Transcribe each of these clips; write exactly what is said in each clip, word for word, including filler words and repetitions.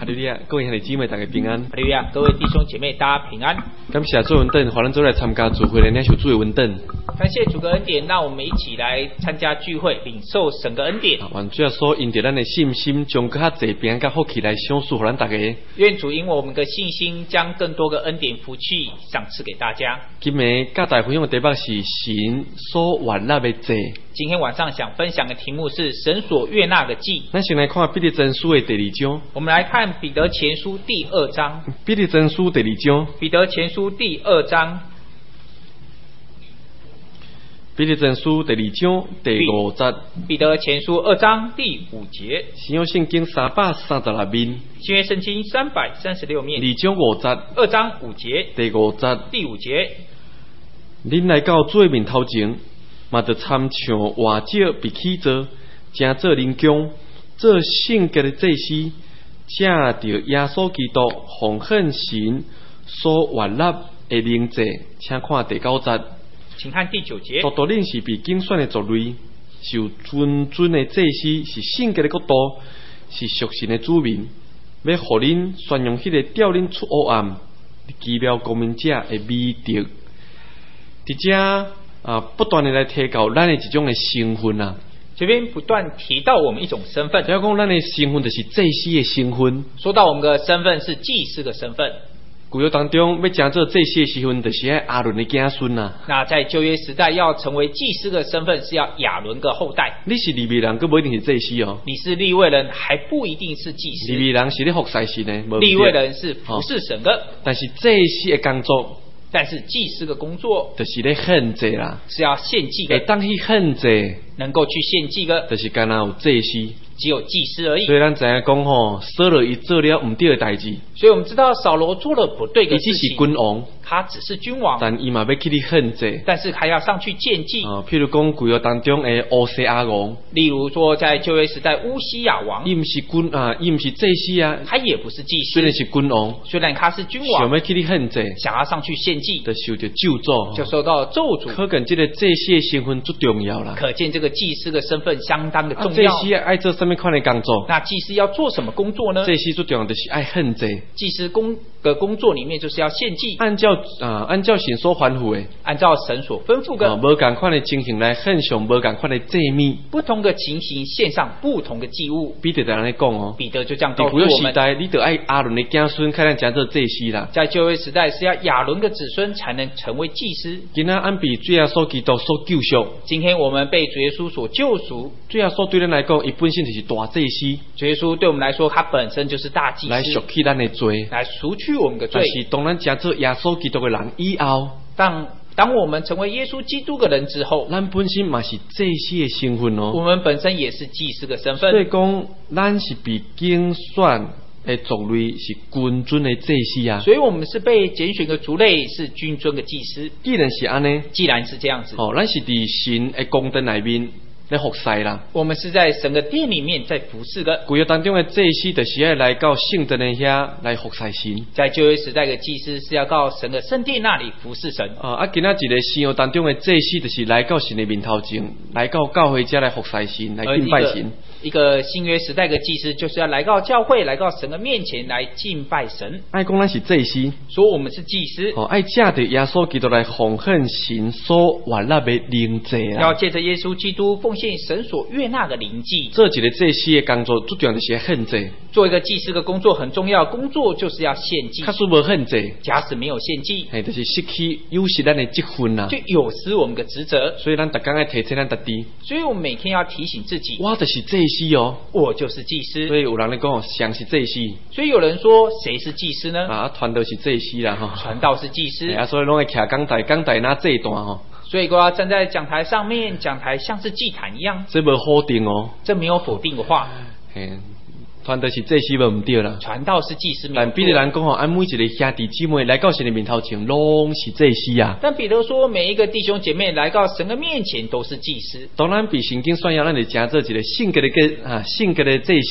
哈利路亚，各位兄弟姊妹，大家平安。 哈利路亚，各位弟兄姐妹，大家平安。 感谢主恩典，华人做来参加聚会的领受主的恩典。 感谢主的恩典，让我们一起来参加聚会，领受神的恩典。 愿主耶稣因着咱的信心，将更较济平安甲福气来赏赐给咱大家。 愿主因我们的信心，将更多的恩典福气赏赐给大家。 今日甲大家分享的题目是神所悦纳的祭。 今天晚上想分享的题目是神所悦纳的祭。 咱先来看彼得前书的第二章。 我们来看彼得前书第二章。 彼得前书第二章。 彼得前书第二章。 彼得前书第二章第五节。 彼得前书二章第五节。 新约圣经三百三十六面。 新约圣经三百三十六面。 二章五节。 二章五节。 第五节。 第五节。 恁来到主的面头前，嘛得参像活石被起造，正做灵宫，做圣洁的祭司，正着耶稣基督奉献神所悦纳的灵祭。请看第九节。 请看第九节。独独恁是被拣选的族类，是有尊尊的祭司，是圣洁的国度，是属神的子民。要互恁宣扬迄个调恁出黑暗、奇妙光明者的美德。伫遮啊，不断的来提高咱的一种的身份啊。 这边不断提到我们一种身份。 只要讲咱的身份就是祭司的身份。 说到我们的身份是祭司的身份。 旧约当中要讲做祭司的身份，就是阿伦的子孙啊。 那在旧约时代要成为祭司的身份，是要亚伦的后代。 你是利未人，佮不一定是祭司哦。 你是利未人，还不一定是祭司。 利未人是咧服侍神的， 利未人是服侍神的。哦、 但是祭司的工作。 但是祭司的工作就是咧献祭啦， 是要献祭的。 会当去献祭， 能够去献祭的， 就是干那有祭司， 只有祭司而已。 所以咱知影讲吼，扫罗伊做了唔对的代志。 所以我们知道扫罗做了不对的事情。 伊只是君王， 他只是君王， 但伊嘛要去你献祭， 但是还要上去献祭。 啊，譬如讲旧约当中的乌西亚王， 例如说在旧约时代乌西亚王， 伊唔是君啊，伊唔是祭司啊， 他也不是祭司， 虽然是君王， 虽然他是君王， 想要去你献祭， 想要上去献祭， 就受到咒诅， 就受到咒诅。 可见这个祭司的身份最重要啦。 可见这个祭司的身份相当的重要。 祭司爱做什么款的工作？ 那祭司要做什么工作呢？ 祭司最重要就是爱献祭。 祭司工的工作里面就是要献祭， 按照啊，按照神所吩咐的， 按照神所吩咐的， 啊，无同款的情形来献上无同款的祭物， 不同的情形献上不同的祭物。 彼得在那里讲哦， 彼得就这样告诉我们：，时代你得爱亚伦的子孙，才能讲做祭司啦。 在旧约时代是要亚伦的子孙才能成为祭司。 今仔按比主耶稣基督所救赎， 今天我们被主耶稣所救赎。 主耶稣对咱来讲，伊本身就是大祭司。 主耶稣对我们来说，他本身就是大祭司， 来赎去咱的罪， 来赎去我们的罪。 但是当咱讲做耶稣基督的人以后， 当当我们成为耶稣基督的人之后， 咱本身嘛是祭司的身份哦。 我们本身也是祭司的身份。 所以讲，咱是被拣选的族类，是君尊的祭司啊。 所以我们是被拣选的族类，是君尊的祭司。 既然是安尼， 既然是这样子， 哦，咱是伫神的宫殿内面来服侍啦。 我们是在神的殿里面在服侍的。 旧约当中的祭司，就是要来到圣殿的遐来服侍神。 在旧约时代的祭司是要到神的圣殿那里服侍神。 啊，啊，今仔一个新约当中的祭司，就是来到神的面头前，来到教会遮来服侍神，来敬拜神。 一个新约时代的祭司，就是要来到教会，来到神的面前来敬拜神。 爱讲咱是祭司， 说我们是祭司。 哦，爱借着耶稣基督来奉献神所悦纳的灵祭啊。 要借着耶稣基督奉献神所悦纳的灵祭。 做一个祭司的工作，最重要就是献祭。 做一个祭司的工作很重要，工作就是要献祭。 假使无献祭， 假使没有献祭， 嘿，就是失去有失咱的职分啦， 就有失我们的职责。 所以咱逐工要提醒咱家己， 所以我们每天要提醒自己， 我就是祭司哦， 我就是祭司。 所以有人咧讲，谁是祭司？ 所以有人说，谁是祭司呢？ 啊，传道是祭司啦，哈， 传道是祭司。 啊，所以拢会徛讲台，讲台那这一段吼。 所以，我要站在讲台上面，讲台像是祭坛一样。 这无否定哦， 这没有否定的话。 嘿，传道是祭司无唔对啦。 传道是祭司没有。 但彼得人讲吼，按每一个兄弟姊妹来到神的面头前，拢是祭司啊。 但彼得说，每一个弟兄姐妹来到神的面前都是祭司。 当然，比圣经宣扬咱的正做一个圣洁的个啊，圣洁的祭司。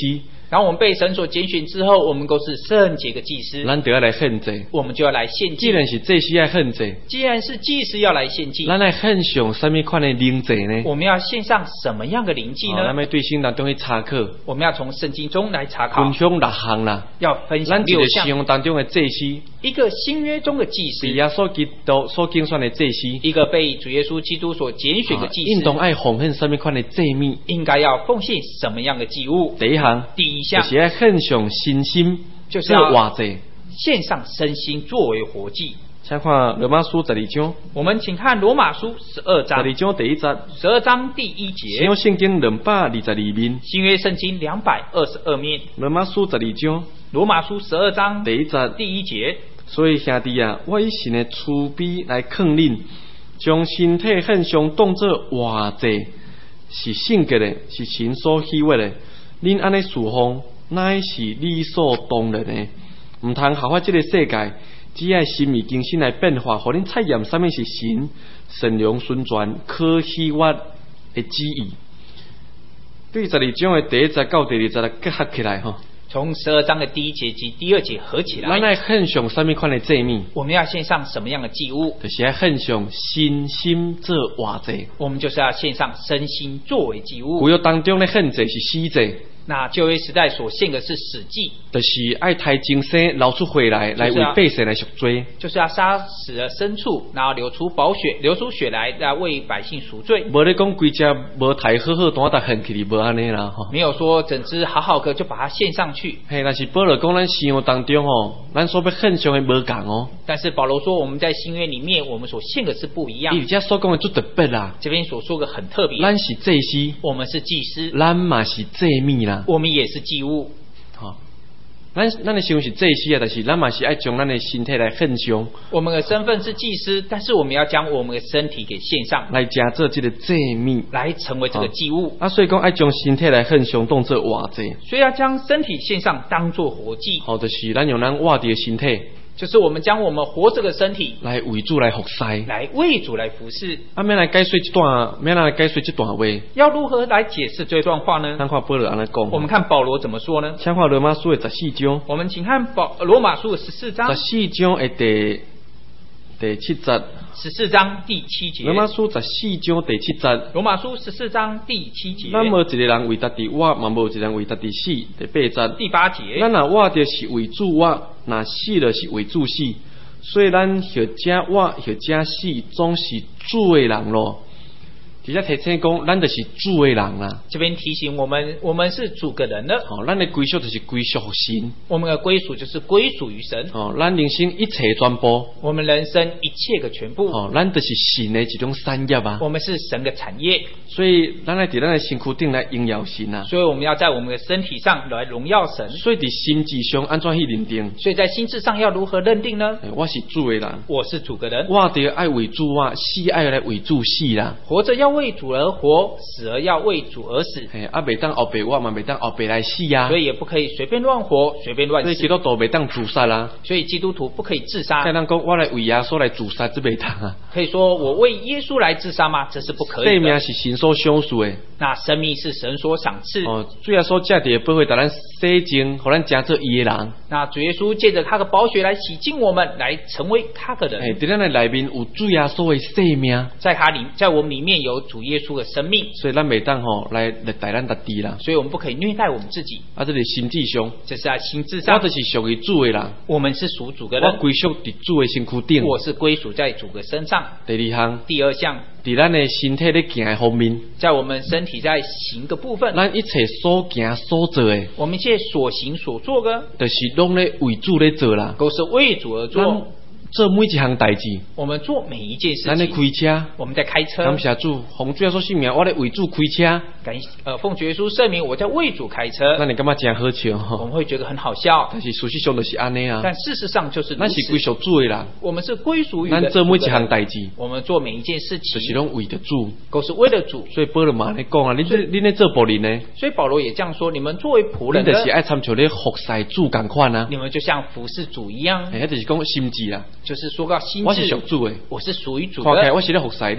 然后我们被神所拣选之后，我们都是圣洁的祭司， 咱就要来献祭。 我们就要来献祭。 既然是祭司要献祭， 既然是祭司要来献祭， 咱来献上什么款的灵祭呢？ 我们要献上什么样的灵祭呢？ 咱要对圣经当中去查考， 我们要从圣经中来查考， 分享六项啦。 要分享咱一个六项。 信仰当中的祭司， 一个新约中的祭司， 被耶稣基督所竞选的祭司， 一个被主耶稣基督所拣选的祭司， 应当爱奉献什么款的祭物？ 应该要奉献什么样的祭物？ 第一项， 第一项就是要献上信心， 就是要活祭， 献上身心作为活祭。 请看罗马书十二章， 我们请看罗马书十二章， 十二章第一节， 十二章第一节。 新约圣经两百二十二面， 新约圣经两百二十二面。 罗马书十二章， 罗马书十二章第一节， 第一节。 所以兄弟啊，我以神的慈悲来劝恁，将身体献上当作活祭，是圣洁的，是神所喜悦的。恁安尼侍奉，乃是理所当然的。唔通效法这个世界，只爱心意更新来变化，互恁测验什么是神善良、顺全、可喜悦的旨意。对十二章的第一节到第二节来结合起来吼。 从十二章的第一节及第二节合起来， 咱来献上什么款的祭物？ 我们要献上什么样的祭物？ 就是要献上信心做活祭。 我们就是要献上身心作为祭物。 旧约当中的献祭是死祭， 那旧约时代所献的是死祭， 就是爱抬精生流出血来，来为百姓来赎罪， 就是要杀死了牲畜，然后流出宝血，流出血来，来为百姓赎罪。 无咧讲规只无抬好好单搭献起，无安尼啦吼。 没有说整只好好的就把它献上去。 嘿，但是保罗讲咱信仰当中吼，咱所要献上的无共哦。 但是保罗说我们在新约里面，我们所献的是不一样。 伊遮所讲的最特别啦， 这边所说的很特别。 咱是祭司， 我们是祭司， 咱嘛是祭物啦， 我们也是祭物。 吼，咱咱的身份是祭司啊，但是咱嘛是爱将咱的身体来献上。 我们的身份是祭司，但是我们要将我们的身体给献上， 来加做这个祭物， 来成为这个祭物。 啊，所以讲爱将身体来献上当做活祭， 所以要将身体献上当做活祭。 好，就是咱用咱活着的身体， 就是我们将我们活着的身体来为主来服侍， 来为主来服侍。 啊，免来解说这段，免来解说这段话。 要如何来解释这段话呢？ 咱看保罗安尼讲。 我们看保罗怎么说呢？ 请看罗马书的十四章。 我们请看保罗马书的十四章。 十四章的第第七节。 十四章第七节。 罗马书十四章第七节。 罗马书十四章第七节。 咱无一个人为家己活，嘛无一个人为家己死。第八节。 第八节。 咱若活着是为主活，若死了是为主死。所以咱或者活，或者死，总是主的人咯。直接提醒讲，咱就是主的人啦。 这边提醒我们，我们是主个人了。 哦，咱的归属就是归属神。 我们的归属就是归属于神。 哦，咱人生一切全部。 我们人生一切的全部。 哦，咱就是神的一种产业啊。 我们是神的产业。 所以，咱来在咱的身躯顶来荣耀神啊。 所以我们要在我们的身体上来荣耀神。 所以，在心智上安怎去认定？ 所以在心智上要如何认定呢？ 我是主的人。 我是主个人。 我得爱为主啊，死爱来为主死啦。 活着要为主而活，死而要为主而死。 哎，啊，袂当后背我嘛，袂当后背来死啊。 所以也不可以随便乱活，随便乱死。 所以基督徒袂当自杀啦。 所以基督徒不可以自杀。 该人讲我来为耶稣来自杀，这袂当啊。 可以说我为耶稣来自杀吗？这是不可以的。 生命是神所享受的。 那生命是神所赏赐。 哦，主耶稣借着宝血，把咱洗净，互咱成做伊的人。 那主耶稣借着他的宝血来洗净我们，来成为他的人。 哎，在咱的内面有主耶稣的生命， 在他里，在我们里面有主耶稣的生命。 所以咱袂当吼来来带咱家己啦。 所以我们不可以虐待我们自己。 啊，这是心智上， 这是在心智上。 我就是属于主的人。 我们是属主的人。 我归属伫主的身躯顶。 我是归属在主的身上。 第二项。 第二项。 伫咱的身体咧行的方面， 在我们身体在行的部分， 咱一切所行所做的， 我们一切所行所做的， 就是拢咧为主咧做啦， 都是为主而做。 做每一项代志， 我们做每一件事情。 咱咧开车， 我们在开车。 感谢主，奉主耶稣圣名，我咧为主开车。 感呃，奉主耶稣圣名，我在为主开车。 那你感觉真好笑吼？ 我们会觉得很好笑。 但是事实上就是安尼啊。 但事实上就是咱是归属主的人。 我们是归属于咱做每一项代志， 我们做每一件事情， 就是拢为着主， 都是为了主。 所以保罗嘛咧讲啊，恁这恁咧做仆人呢？ 所以保罗也这样说：你们作为仆人的，就是爱参照咧服侍主共款啊。 你们就像服侍主一样。 哎，就是讲心智啊， 就是说到心。 我是属主的， 我是属于主的。看起来我是咧服侍你，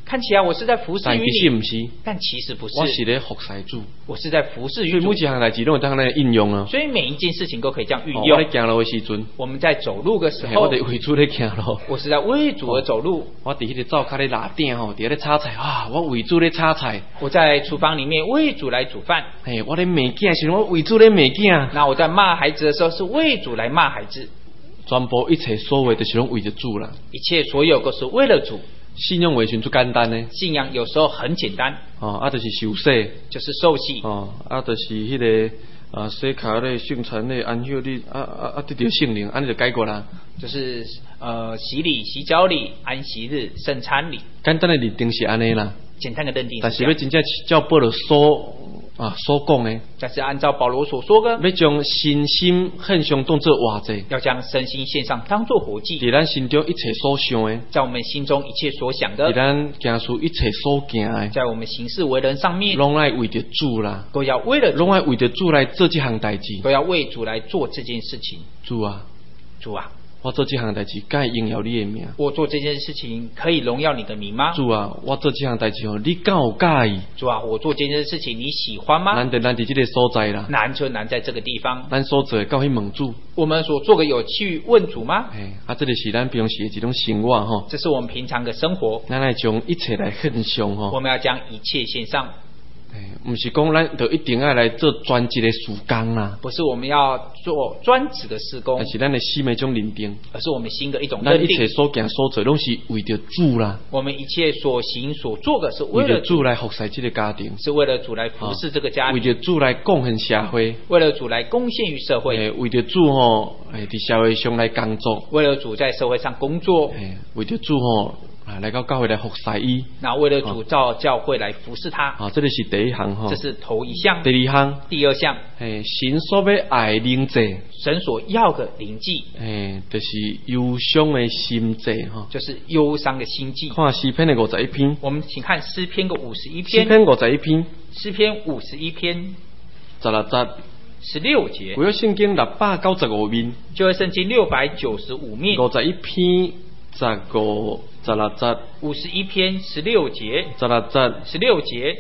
看起来我是在服侍但于你， 其实唔是， 但其实不是， 我是咧服侍主。 我是在服侍所以于主每一。项代志拢有当咱应用啊。 所以每一件事情都可以这样运哦， 用。 我咧行路的时阵， 我们在走路的时候嘿我，伫为主咧行路。 我是在为主而走路。 我伫迄个灶骹咧拉鼎吼，伫咧炒菜，哇！我为主咧炒菜。 我在厨房里面为主来煮饭。 嘿，我咧骂囝时，我为主咧骂囝。 那我在骂孩子的时候，是为主来骂孩子。 全部一切所有就是拢为着主啦。 一切所有都是为了主。 信仰为时最简单呢。 信仰有时候很简单， 哦，啊，就是受洗。 就是受洗。 哦，啊，就是迄、那个啊，洗脚咧、圣餐咧、安息日，啊啊啊，得着圣灵，安尼就解决啦。 就是呃洗礼、洗脚礼、安息日、圣餐礼。 简单的认定是安尼啦。 简单的认定但是这样。 是要真正照保罗所啊所讲的， 但是按照保罗所说的， 要将身心献上当作活祭， 要将身心献上，当作活祭。 伫咱心中一切所想的， 在我们心中一切所想伫的， 咱行事一切所行的， 在我们行事为人上面， 拢爱为着主啦， 都要为了主， 拢爱为着主来做这项代志。 都要为主来做这件事情。 主啊， 主啊， 我做这项代志，该荣耀你的名。 我做这件事情可以荣耀你的名吗？ 主啊，我做这项代志吼，你敢有介意？ 主啊，我做这件事情你喜欢吗？ 难得咱伫这个所在啦， 难就难在这个地方。 咱所做的到去问主。 我们所做的有去问主吗？ 哎，啊，这个是咱平时的一种生活吼。 这是我们平常的生活。 咱来将一切来献上吼。 我们要将一切献上。 哎，唔是讲咱就一定要来做专职的事工啦， 不是我们要做专职的事工， 但是咱的心的一种认定， 而是我们心的一种咱一切认定。 所行所做拢是为着主啦， 我们一切所行所做的是为为了主， 着主来服侍这个家庭， 是为了主来服侍这个家为庭， 着主来贡献社会， 为了主来贡献于社会， 诶，为着主吼，诶，伫社会上来工作， 为了主在社会上工作， 诶，为着主吼，啊，来到教会来服侍伊， 那为了主造教会来服侍他， 啊，这个是第一项吼这，是头一项。 第二项， 第二项， 诶，神所要爱灵祭， 神所要的灵祭， 诶，就是忧伤的心祭吼。 就是忧伤的心祭。 看诗篇的五十一篇， 我们请看诗篇个五十一诗篇， 篇五十一篇， 诗篇五十一篇十六节。 十六节， 旧约圣经六百九十五面， 旧约圣经六百九十五面， 五十一篇十五十六节， 五十一篇十六节， 十六节。 十六节，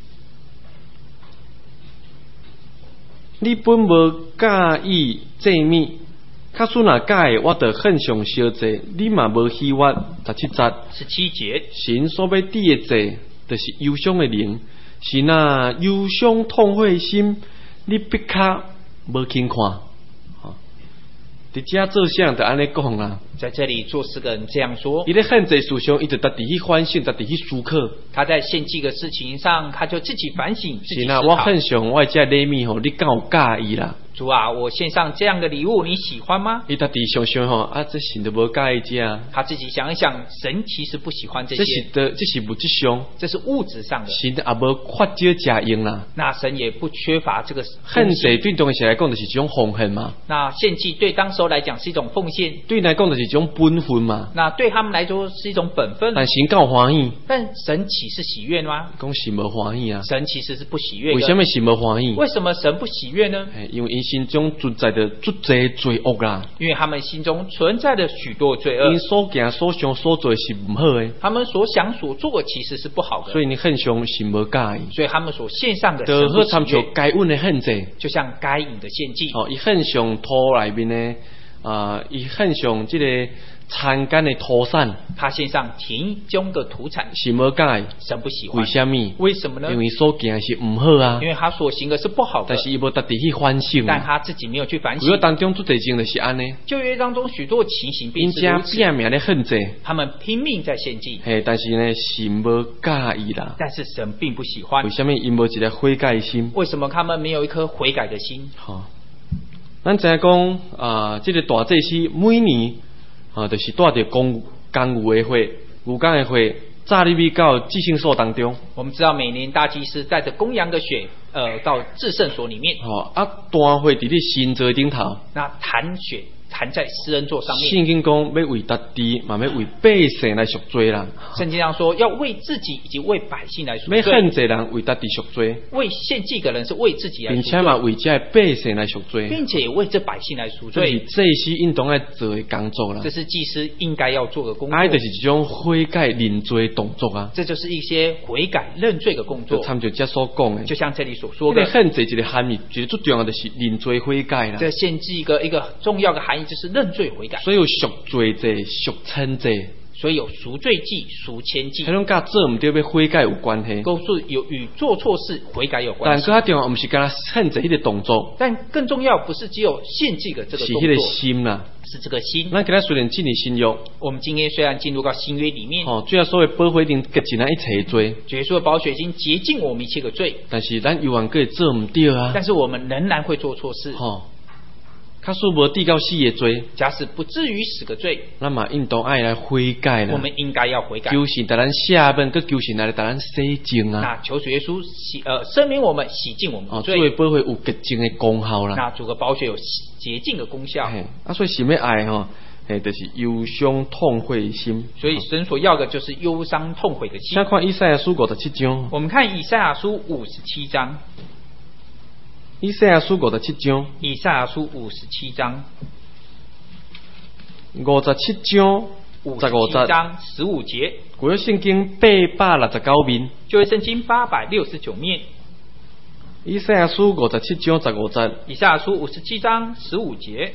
你本无介意祭物，假使若介意，我着献上烧祭。你嘛无喜悦。十七节， 十七节， 神所要滴的祭，就是忧伤的灵。是那忧伤痛悔的心，你必较无轻看。吼，伫遮做啥着安尼讲啦？ 在这里做四个人这样说伊，咧献祭事上，伊就得伫去反省，得伫去思考。 他在献祭的事情上，他就自己反省，自己是那我思考。 献上我的这礼物吼，你敢有介意啦？ 主啊，我献上这样的礼物，你喜欢吗？ 伊家己想想吼，啊，这神都无介意这啊， 他自己想一想，神其实不喜欢这这是些， 的，这是物质上， 这是物质上的。 神也无缺少食用啦。 那神也不缺乏这个献东西祭对当时来讲就是一种奉献嘛， 那献祭对当时候来讲是一种奉献， 对来讲就是一种本分嘛。 那对他们来说是一种本分。 但神敢有欢喜？ 但神岂是喜悦吗？ 讲神无欢喜啊。 神其实是不喜悦的。 为什么神无欢喜？ 为什么神不喜悦呢？ 嘿因为因心中存在着足侪罪恶啦， 因为他们心中存在着许多罪恶因，所行所想所做是唔好的， 他们所想所做其实是不好的， 所以你献上神无介意。 所以他们所献上的就神不好参像喜悦， 该稳的献祭。 就像该隐的献祭。 哦，伊献上土内面的啊，伊献上即个残干的土产， 他献上田中的土产， 是无介意。 神不喜欢。 为什么？ 为什么呢？ 因为所行的是唔好啊因，为他所行的是不好的但，是伊无特地去反省但啊。 他自己没有去反主要省。 当中做地经就是安尼， 旧约当中许多情形并因家是如此， 拼命咧献祭， 他们拼命在献祭， 嘿，但是呢，神无介意啦。 但是神并不喜欢为。什么因无一个悔改的心？ 为什么他们没有一颗悔改的心？ 吼、咱知影讲啊，即、个大祭司每年啊，就是带着公公牛的血、牛肝的血，炸入去到至圣所当中。 我们知道每年大祭司带着公羊的血呃到至圣所里面。 哦，啊，单血伫你心座顶头。 那弹血弹在施恩座上面。 圣经讲要为家己，嘛要为百姓来赎罪啦。 圣经上说要为自己以及为百姓来赎罪。 要献祭人为家己赎罪。 为献祭的人是为自己来赎罪， 并且嘛为这百姓来赎罪， 并且也为这百姓来赎罪。 这是祭司应当要做的工作啦。 这是祭司应该要做的工作。 爱就是一种悔改认罪的动作啊。 这就是一些悔改认罪的工作。 就参照这所讲的， 就像这里所说的， 这个献祭一个含义，一个最重要的就是认罪悔改啦。 这献祭一个一个重要的含义就是认罪悔改。 所以有赎罪祭、赎愆祭。 所以有赎罪祭、赎愆祭， 迄种甲做唔对要悔改有关系， 都是有与做错事悔改有关系。 但更加重要，唔是干那献祭迄个动作， 但更重要不是只有献祭的这个动作， 是迄个心啦， 是这个心。 咱今日虽然进入新约， 我们今天虽然进入到新约里面， 哦，主要所谓保护一定洁净咱一切的罪， 耶稣的宝血已经洁净我们一切的罪， 但是咱有缘个做唔对啊， 但是我们仍然会做错事。 哦，假使无抵到死的罪， 假使不至于死个罪， 那么应当爱来悔改啦。 我们应该要悔改， 求神带咱下本，佮求神来带咱洗净啊。 那求主耶稣洗呃赦免我们，洗净我们的罪。 哦，作为保护有洁净的功效啦。 那主的宝血有洁净的功效。 啊，所以想要爱吼，诶，就是忧伤痛悔的心。 所以神所要的就是忧伤痛悔的心。 先看以赛亚书五十七章。 我们看以赛亚书五十七章。 以赛亚书五十七章。 以赛亚书五十七章。 五十七章。 五十七章十五节。 旧约圣经八百六十九面。 旧约圣经八百六十九面。 以赛亚书五十七章十五节。 以赛亚书五十七章十五节。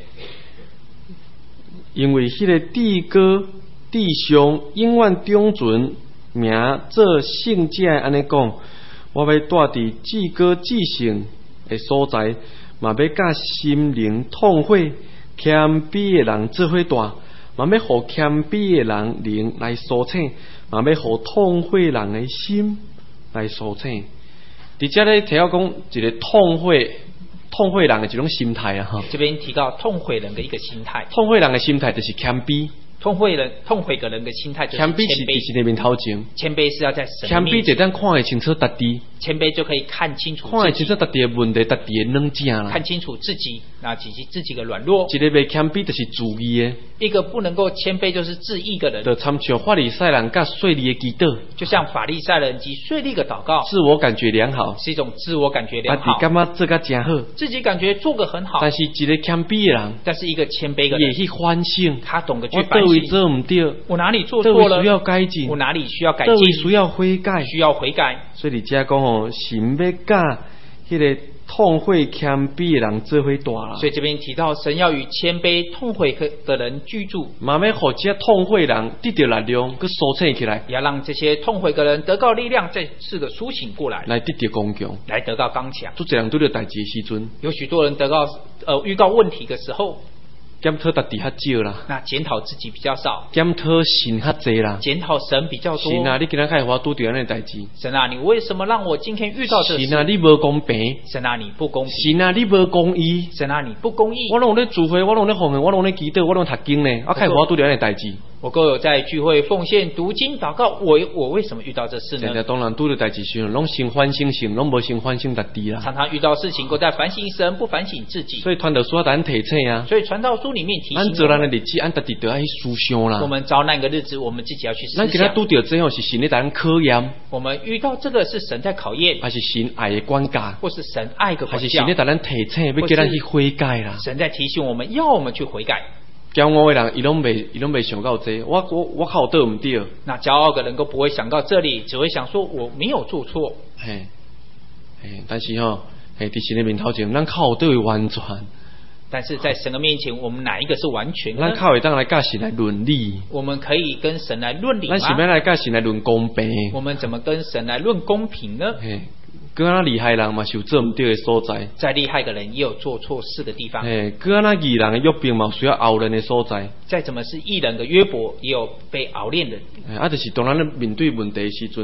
因为迄个地哥地上永远长存名做圣者安尼讲，我要带伫至高至圣的所在，嘛要甲心灵痛悔谦卑的人做伙大，嘛要互谦卑的人灵来苏醒，嘛要互痛悔人的心来苏醒。伫遮咧提到讲一个痛悔。痛悔人的一种心态啊，哈！ 这边提到痛悔人的一个心态。 痛悔人的心态就是谦卑。 痛悔人、痛悔个人的心态就是谦卑。 谦卑是伫神的面头前。 谦卑是要在神谦面前。 卑就咱看会清楚家己。 谦卑就可以看清楚自己。 看会清楚家己的问题，家己的软件啦。 看清楚自己，那以及自己的软弱。 一个袂谦卑就是自义的。 一个不能够谦卑就是自义的人。 就参照法利赛人甲税吏的祈祷。 就像法利赛人及税吏的祷告。 自我感觉良好。 是一种自我感觉良好。 啊，你感觉做甲真好。 自己感觉做个很好。 但是一个谦卑的人。 但是一个谦卑的人。 也去反省。 他懂得去反省。 我对位做唔对。 我哪里做错了？ 需要改进。 我哪里需要改进？ 需要悔改。 需要悔改。 所以你遮讲哦，神要甲迄个痛悔谦卑的人做伙大啦。 所以这边提到神要与谦卑痛悔的人居住。 慢慢互这痛悔人得到力量，佮苏醒起来。 也要让这些痛悔的人得到力量，再次的苏醒过来， 来得到刚强， 来得到刚强。 做这样对着代志的时阵， 有许多人得到呃遇到问题的时候。 检讨家己较少啦， 那检讨自己比较少； 检讨神较济啦， 检讨神比较多。 神啊，你今仔开我拄着安尼代志。 神啊，你为什么让我今天遇到这事？ 神啊，你无公平。 神啊，你不公平。 神啊，你无公义。 神啊，你不公义。 我拢咧聚会，我拢咧奉献，我拢咧祈祷，我拢读经呢。啊，开我拄着安尼代志。 我够有在聚会奉献、读经、祷告，我我为什么遇到这事呢？ 现在当然拄着代志时，拢先反省神，拢无先反省家己啦。 常常遇到事情，都在反省神，不反省自己。 所以传道书咱提醒啊。 所以传道书里面提醒我们， 咱做人的日子，咱家己都要去思想啦。 我们遭难个日子，我们自己要去思想。 咱今仔拄着这样是神咧咱考验。 我们遇到这个是神在考验， 还是神爱的管教， 或是神爱的管教， 还是神咧咱提醒，要叫咱去悔改啦。 神在提醒我们，要我们去悔改。 骄傲的人，伊拢未，伊拢未想到这，我我我靠对唔对？ 那骄傲的人都不会想到这里，只会想说我没有做错。 嘿，嘿，但是吼、哦，嘿，伫神的面头前，咱靠对完全。 但是在神的面前，我们哪一个是完全呢？ 咱靠会当来甲神来论理。 我们可以跟神来论理吗？ 咱是要来甲神来论公平。 我们怎么跟神来论公平呢？ 嘿。更啊厉害人嘛，是有做唔对的所在。 再厉害的人也有做错事的地方。 诶，更啊义人的约兵嘛，需要熬练的所在。 再怎么是义人的约伯，也有被熬练的。 啊，就是当咱咧面对问题的时阵，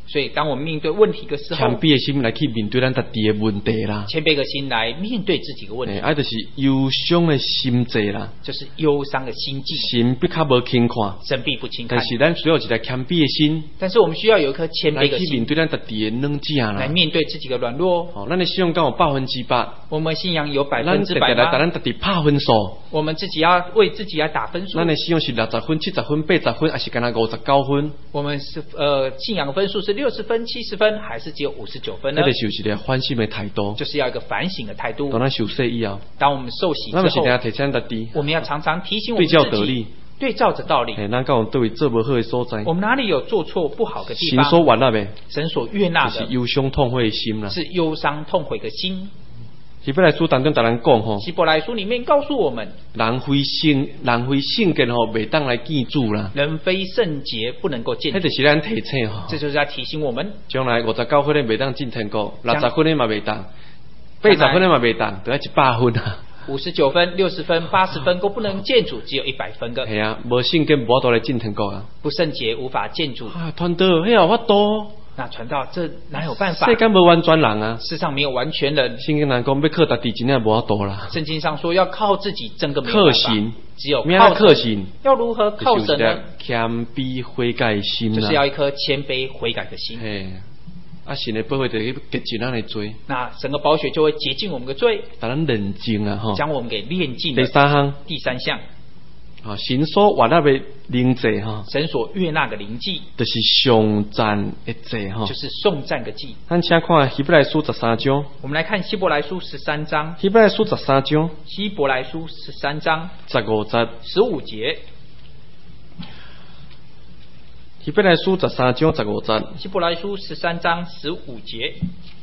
所以，当我们面对问题的时候， 谦卑的心来去面对咱家己的问题啦。 谦卑的心来面对自己的问题， 哎，就是忧伤的心智啦， 就是忧伤的心境。 神比较无轻看， 神必不轻看。 但是咱需要一个谦卑的心， 但是我们需要有一颗谦卑的心， 来去面对咱家己的软弱啦， 来面对自己的软弱。 哦，咱的信仰敢有百分之百？ 我们信仰有百分之百吗？ 咱咱家己拍分数， 我们自己要为自己来打分数。 咱的信仰是六十分、七十分、八十分，还是干那五十九分？ 我们是呃信仰分数是六十分、七十分，还是只有五十九分呢？ 那个就是一个反省的态度， 就是要一个反省的态度。 当咱受洗以后， 当我们受洗之后， 咱是定提醒家己， 我们要常常提醒我们对自己， 照道理， 对照着道理。 哎，咱敢有对做无好的所在？ 我们哪里有做错不好的地方？ 神所悦纳的， 神所悦纳的， 就是忧伤痛悔的心啦， 是忧伤痛悔的心。 希伯来书当中，大人讲吼， 希伯来书里面告诉我们， 人非圣，人非圣洁吼，袂当来见主啦。 人非圣洁不能够见主。 迄就是咱提醒吼， 这就是要提醒我们， 将来五十九分的袂当进天国，六十分的嘛袂当，八十分的嘛袂当，得要一百分啊。 五十九分、六十分、八十分都不能见主，只有一百分个。 系啊，无圣洁无法度来进天国啊。 不圣洁无法见主。 啊，传道迄有法度。 那传道这哪有办法？ 世间无完全人啊， 世上没有完全人。 圣经人讲要靠家己真正无法度啦。 圣经上说要靠自己，真个没有靠办法。 神， 只有靠靠神。 要如何靠神呢？ 谦卑悔改的心啦， 就是要一颗谦卑悔改的心。 嘿，啊，神的保护就去洁净咱的罪。 那整个宝血就会洁净我们的罪， 当咱冷静啊，吼， 将我们给炼净。 第三项， 第三项。 啊，神所悦纳的灵祭哈， 神所悦纳的灵祭， 就是颂赞的祭哈， 就是颂赞的祭。 咱请看希伯来书十三章。 我们来看希伯来书十三章。 希伯来书十三章。 希伯来书十三章十五节。 十五节。 希伯来书十三章十五节。 希伯来书十三章十五节。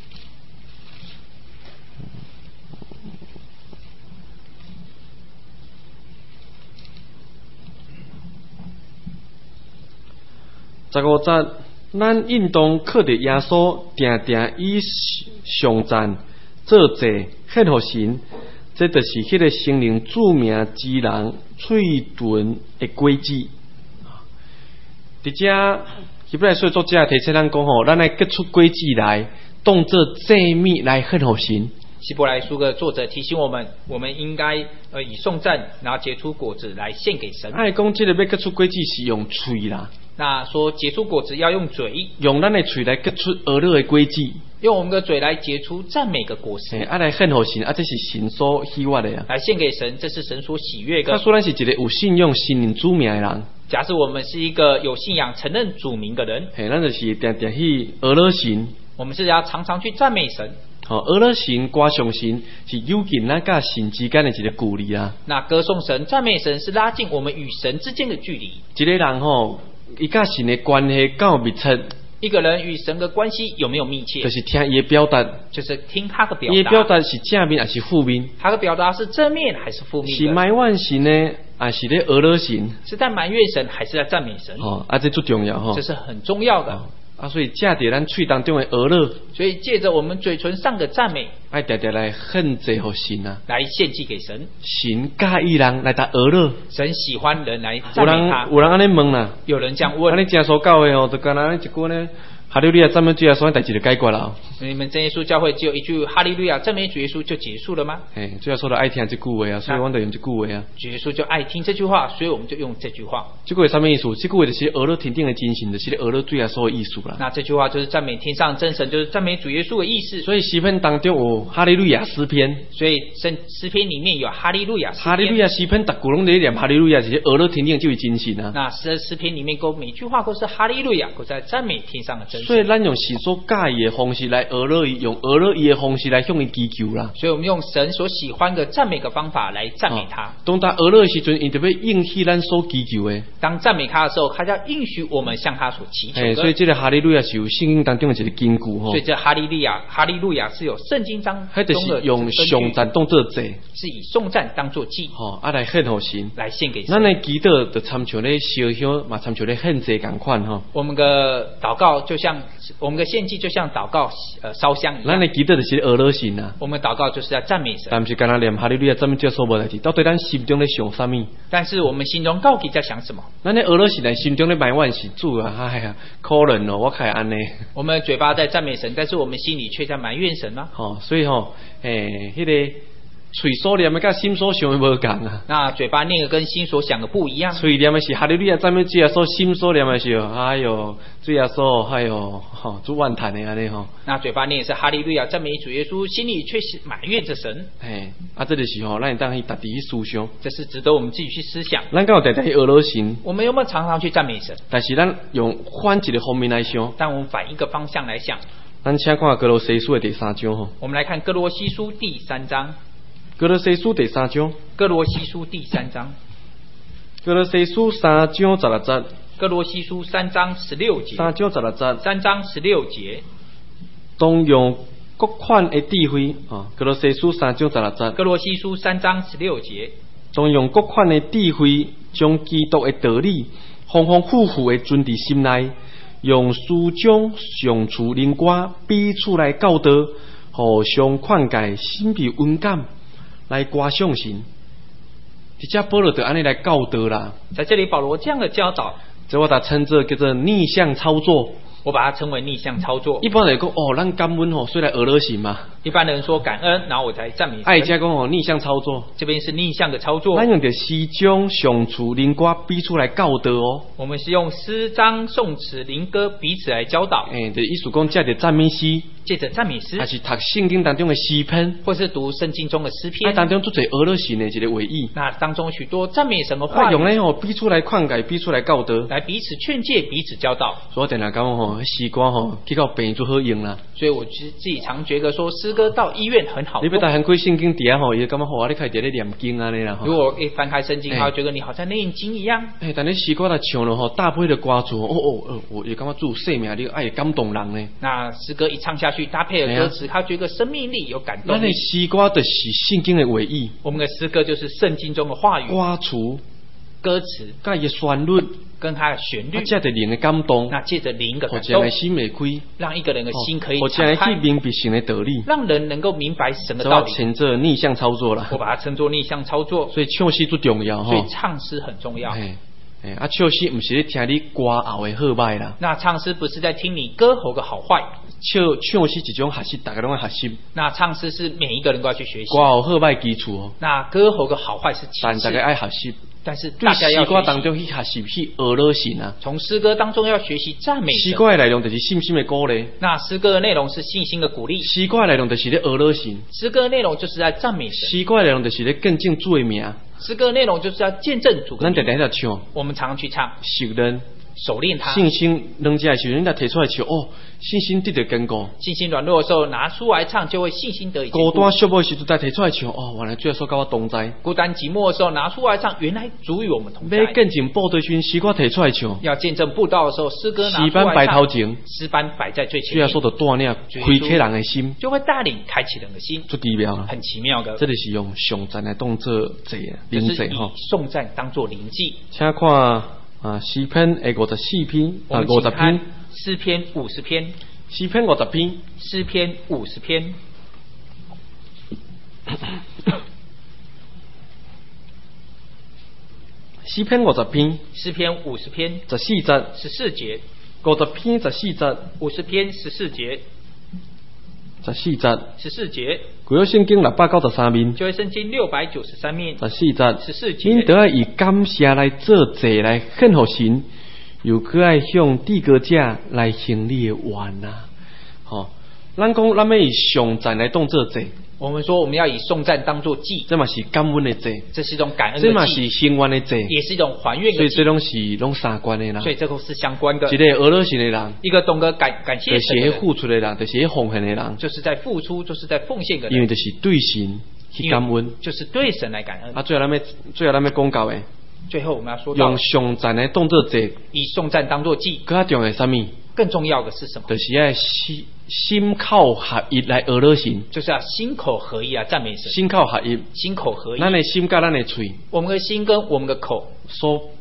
十五节，咱应当靠着耶稣，定定以上赞做祭献给神，这就是迄个圣灵著名之人喙唇的规矩。伫遮希伯来书作者提醒咱讲吼，咱来结出规矩来，当作祭物来献给神。 希伯来书的作者提醒我们，我们应该呃以颂赞，然后结出果子来献给神。 爱讲这个要结出规矩是用喙啦。 那说结出果子要用嘴， 用咱的嘴来结出俄勒的规矩， 用我们的嘴来结出赞美的果实， 啊来献给神，啊这是神所喜悦的啊， 来献给神，这是神所喜悦的。 他说咱是一个有信仰、信任主名的人。 假设我们是一个有信仰、承认主名的人， 嘿，咱就是定定去俄勒神， 我们是要常常去赞美神。 哦，俄勒神、歌颂神是有近咱甲神之间的一个距离啊。 那歌颂神、赞美神是拉近我们与神之间的距离。 一个人吼，伊甲神的关系够密切。 一个人与神的关系有没有密切？ 就是听伊的表达， 就是听他的表达。 伊的表达是正面还是负面？ 他的表达是正面还是负面？ 是埋怨神呢，还是咧俄勒神？ 是在埋怨神还是在赞美神？ 哦，啊，这最重要哈。 这是很重要的。 哦啊，所以借着咱嘴当中的俄勒， 所以借着我们嘴唇上的赞美， 爱常常来献祭给神啊， 来献祭给神。 神介意人来打俄勒， 神喜欢人来赞美他。 有人有人安尼问啦， 有人这样问， 安尼正所教的哦，就干那一句呢。哈利路亚赞美主耶稣，代志就解决了。 你们真耶稣教会只有一句哈利路亚赞美主耶稣就结束了吗？ 哎，主耶稣的爱听这句话啊，所以我们就用这句话啊。 主耶稣就爱听这句话，所以我们就用这句话。 这句话什么意思？这句话就是俄勒天顶的精神，就是俄勒主耶稣的意思啦。 那这句话就是赞美天上真神，就是赞美主耶稣的意思。 所以诗篇当中有哈利路亚诗篇， 所以圣诗篇里面有哈利路亚诗篇。 哈利路亚诗篇，逐句拢在念哈利路亚，就是俄勒天顶就是精神啊。 那诗诗篇里面都每句话都是哈利路亚，都在赞美天上的真神。 所以咱用神所介意的方式来俄勒伊，用俄勒伊的方式来向伊祈求啦。 所以我们用神所喜欢的赞美的方法来赞美他。 当他俄勒的时阵，伊就要应许咱所祈求的。 当赞美他的时候，他就要应许我们向他所祈求的。 所以这个哈利路亚是有圣经当中的一个根据吼。 所以这哈利路亚，哈利路亚是有圣经当中的根据。 就是用颂赞当作祭， 是以颂赞当作祭。 吼，啊来献给神， 来献给神。 咱的祈祷就参像咧烧香，嘛参像咧献祭共款吼。 我们的祷告就像我们的献祭，就像祷告呃烧香一样。 咱的祈祷就是俄罗神啊， 我们祷告就是要赞美神， 但不是干那念哈利路亚赞美结束无代志。到底咱心中咧想啥物？ 但是我们心中到底在想什么？ 咱咧俄罗神在心中咧埋怨是主啊，哎呀，可怜哦，我开安尼。 我们嘴巴在赞美神，但是我们心里却在埋怨神吗？ 吼、哦，所以吼、哦，诶、欸，迄、那个嘴所念的甲心所想的无共啊。 那嘴巴念的跟心所想的不一样。 嘴念的是哈利路亚赞美主耶稣，心所念的是哎哟主耶稣，哎哟吼主万叹的安尼吼。 那嘴巴念的是哈利路亚赞美主耶稣，心里却是埋怨着神。 嘿，啊，这就是吼，咱当去家己去思想。 这是值得我们自己去思想。 咱敢有常常去俄罗神？ 我们有没有常常去赞美神？ 但是咱用反一个方面来想。 但我们反一个方向来想。 咱请看哥罗西书的第三章吼。 我们来看哥罗西书第三章。 哥罗西书第三章。 哥罗西书第三章。 哥罗西书三章十六节。 哥罗西书三章十六节。 三章十六节。 三章十六节。 当用各款的智慧啊！哥罗西书三章十六节。 哥罗西书三章十六节。 当用各款的智慧，将基督的道理丰丰富富的存伫心内，用书中上处灵歌彼此来教导，互相劝解，心被温感，来歌颂神。直接保罗就安尼来教导啦。 在这里，保罗这样的教导， 这我打称这叫做逆向操作。 我把它称为逆向操作。 一般来讲，哦，咱感恩吼，虽然俄罗神嘛。 一般人说感恩，然后我才赞美神。 爱家讲哦，逆向操作。 这边是逆向的操作。 咱用着诗章、上词、灵歌彼此来教导哦。 我们是用诗章、颂词、灵歌彼此来教导。 诶、欸，就意思讲，借着赞美诗， 借着赞美诗， 还是读圣经当中的诗篇， 或是读圣经中的诗篇。 啊，当中做侪俄罗神的一个话语。 那当中许多赞美神的话语， 啊，用咧吼彼此来劝解，彼此来教导， 来彼此劝诫，彼此教导。 所以我定来讲吼，诗歌吼，去到病最好用啦。 所以我自自己常觉得说，诗歌到医院很好用。 你要大汉开圣经底下吼，伊感觉好啊，你开始咧念经安尼啦。 如果一翻开圣经，他会觉得你好像念经一样。 诶、欸，但你诗歌来唱了吼，搭配的歌词，哦哦哦，我也感觉主生命力爱感动人呢。 那诗歌一唱下去，搭配的歌词，他觉得生命力有感动力。 咱的诗歌就是圣经的话语。 我们的诗歌就是圣经中的话语。 歌词、 歌词， 甲伊旋律。 跟它的旋律， 啊，借着灵的感动， 那借着灵的感动， 让人心会开， 让一个人的心可以敞开，去明白神的道理， 让人能够明白神的道理。 称作逆向操作啦， 我把它称作逆向操作。 所以唱诗最重要， 所以唱诗很重要。 哎哎，啊，唱诗不是咧听你歌喉的好歹啦。 那唱诗不是在听你歌喉的好坏。 唱唱诗一种学习，大家拢要学习。 那唱诗是每一个人都要去学习。 歌喉好歹基础哦。 那歌喉的好坏是其次， 但大家爱学习。 但是大家要诗歌当中去学习去俄罗神啊。 从诗歌当中要学习赞美神。 诗歌的内容就是信心的鼓励。 那诗歌的内容是信心的鼓励。 诗歌的内容就是咧俄罗神。 诗歌的内容就是在赞美神。 诗歌的内容就是咧见证主的名。 诗歌的内容就是要见证主。 咱常常在唱。 我们常常去唱。 熟练。 熟练它。 信心软弱的时候，人家提出来唱哦，信心得到坚固。 信心软弱的时候拿出来唱，就会信心得以坚固。 孤单寂寞的时候，再提出来唱哦，原来主耶稣跟我同在。 孤单寂寞的时候拿出来唱，原来主与我们同在。 要见证布道时，诗歌提出来唱。 要见证布道的时候，诗歌拿出来唱。 诗班摆头前， 诗班摆在最前面。主耶稣的带领开启人的心， 就会带领开启人的心。 最奇妙， 很奇妙的。 这里是用颂赞来当作祭灵祭哈。 颂赞当作灵祭。 请看。啊，诗篇诶五十四篇，啊五十篇， 诗篇五十篇， 诗篇五十篇， 诗篇五十篇， 诗篇五十篇， 诗篇五十篇， 十四节， 十四节， 五十篇十四节， 五十篇十四节。 十四节， 十四节， 旧约圣经六百九十三面， 旧约圣经六百九十三面， 十四节， 十四节， 恁得要以感谢来做祭来献给神，又可爱向帝国者来行你的愿啊！吼、哦，咱讲咱要以上赞来当做祭。 我们说我们要以颂赞当作祭， 这嘛是感恩的祭， 这是一种感恩的祭， 这嘛是兴愿的祭， 也是一种还愿的祭， 所以这拢是拢相关的啦。 所以这个是相关的。 一个俄罗斯的人， 一个懂得感感谢神的人， 就是付出的人，就是奉献的人， 就是在付出，就是在奉献的人， 因为就是对神去感恩， 就是对神来感恩。 啊，最后咱们最后咱们讲到的， 最后我们要说到用颂赞来当作祭， 以颂赞当作祭， 更加重要的是什么？ 更重要的是什么？ 就是要心心口合一来俄罗神， 就是要心口合一啊，赞美神。 心口合一， 心口合一。 咱的心跟咱的嘴， 我们的心跟我们的口所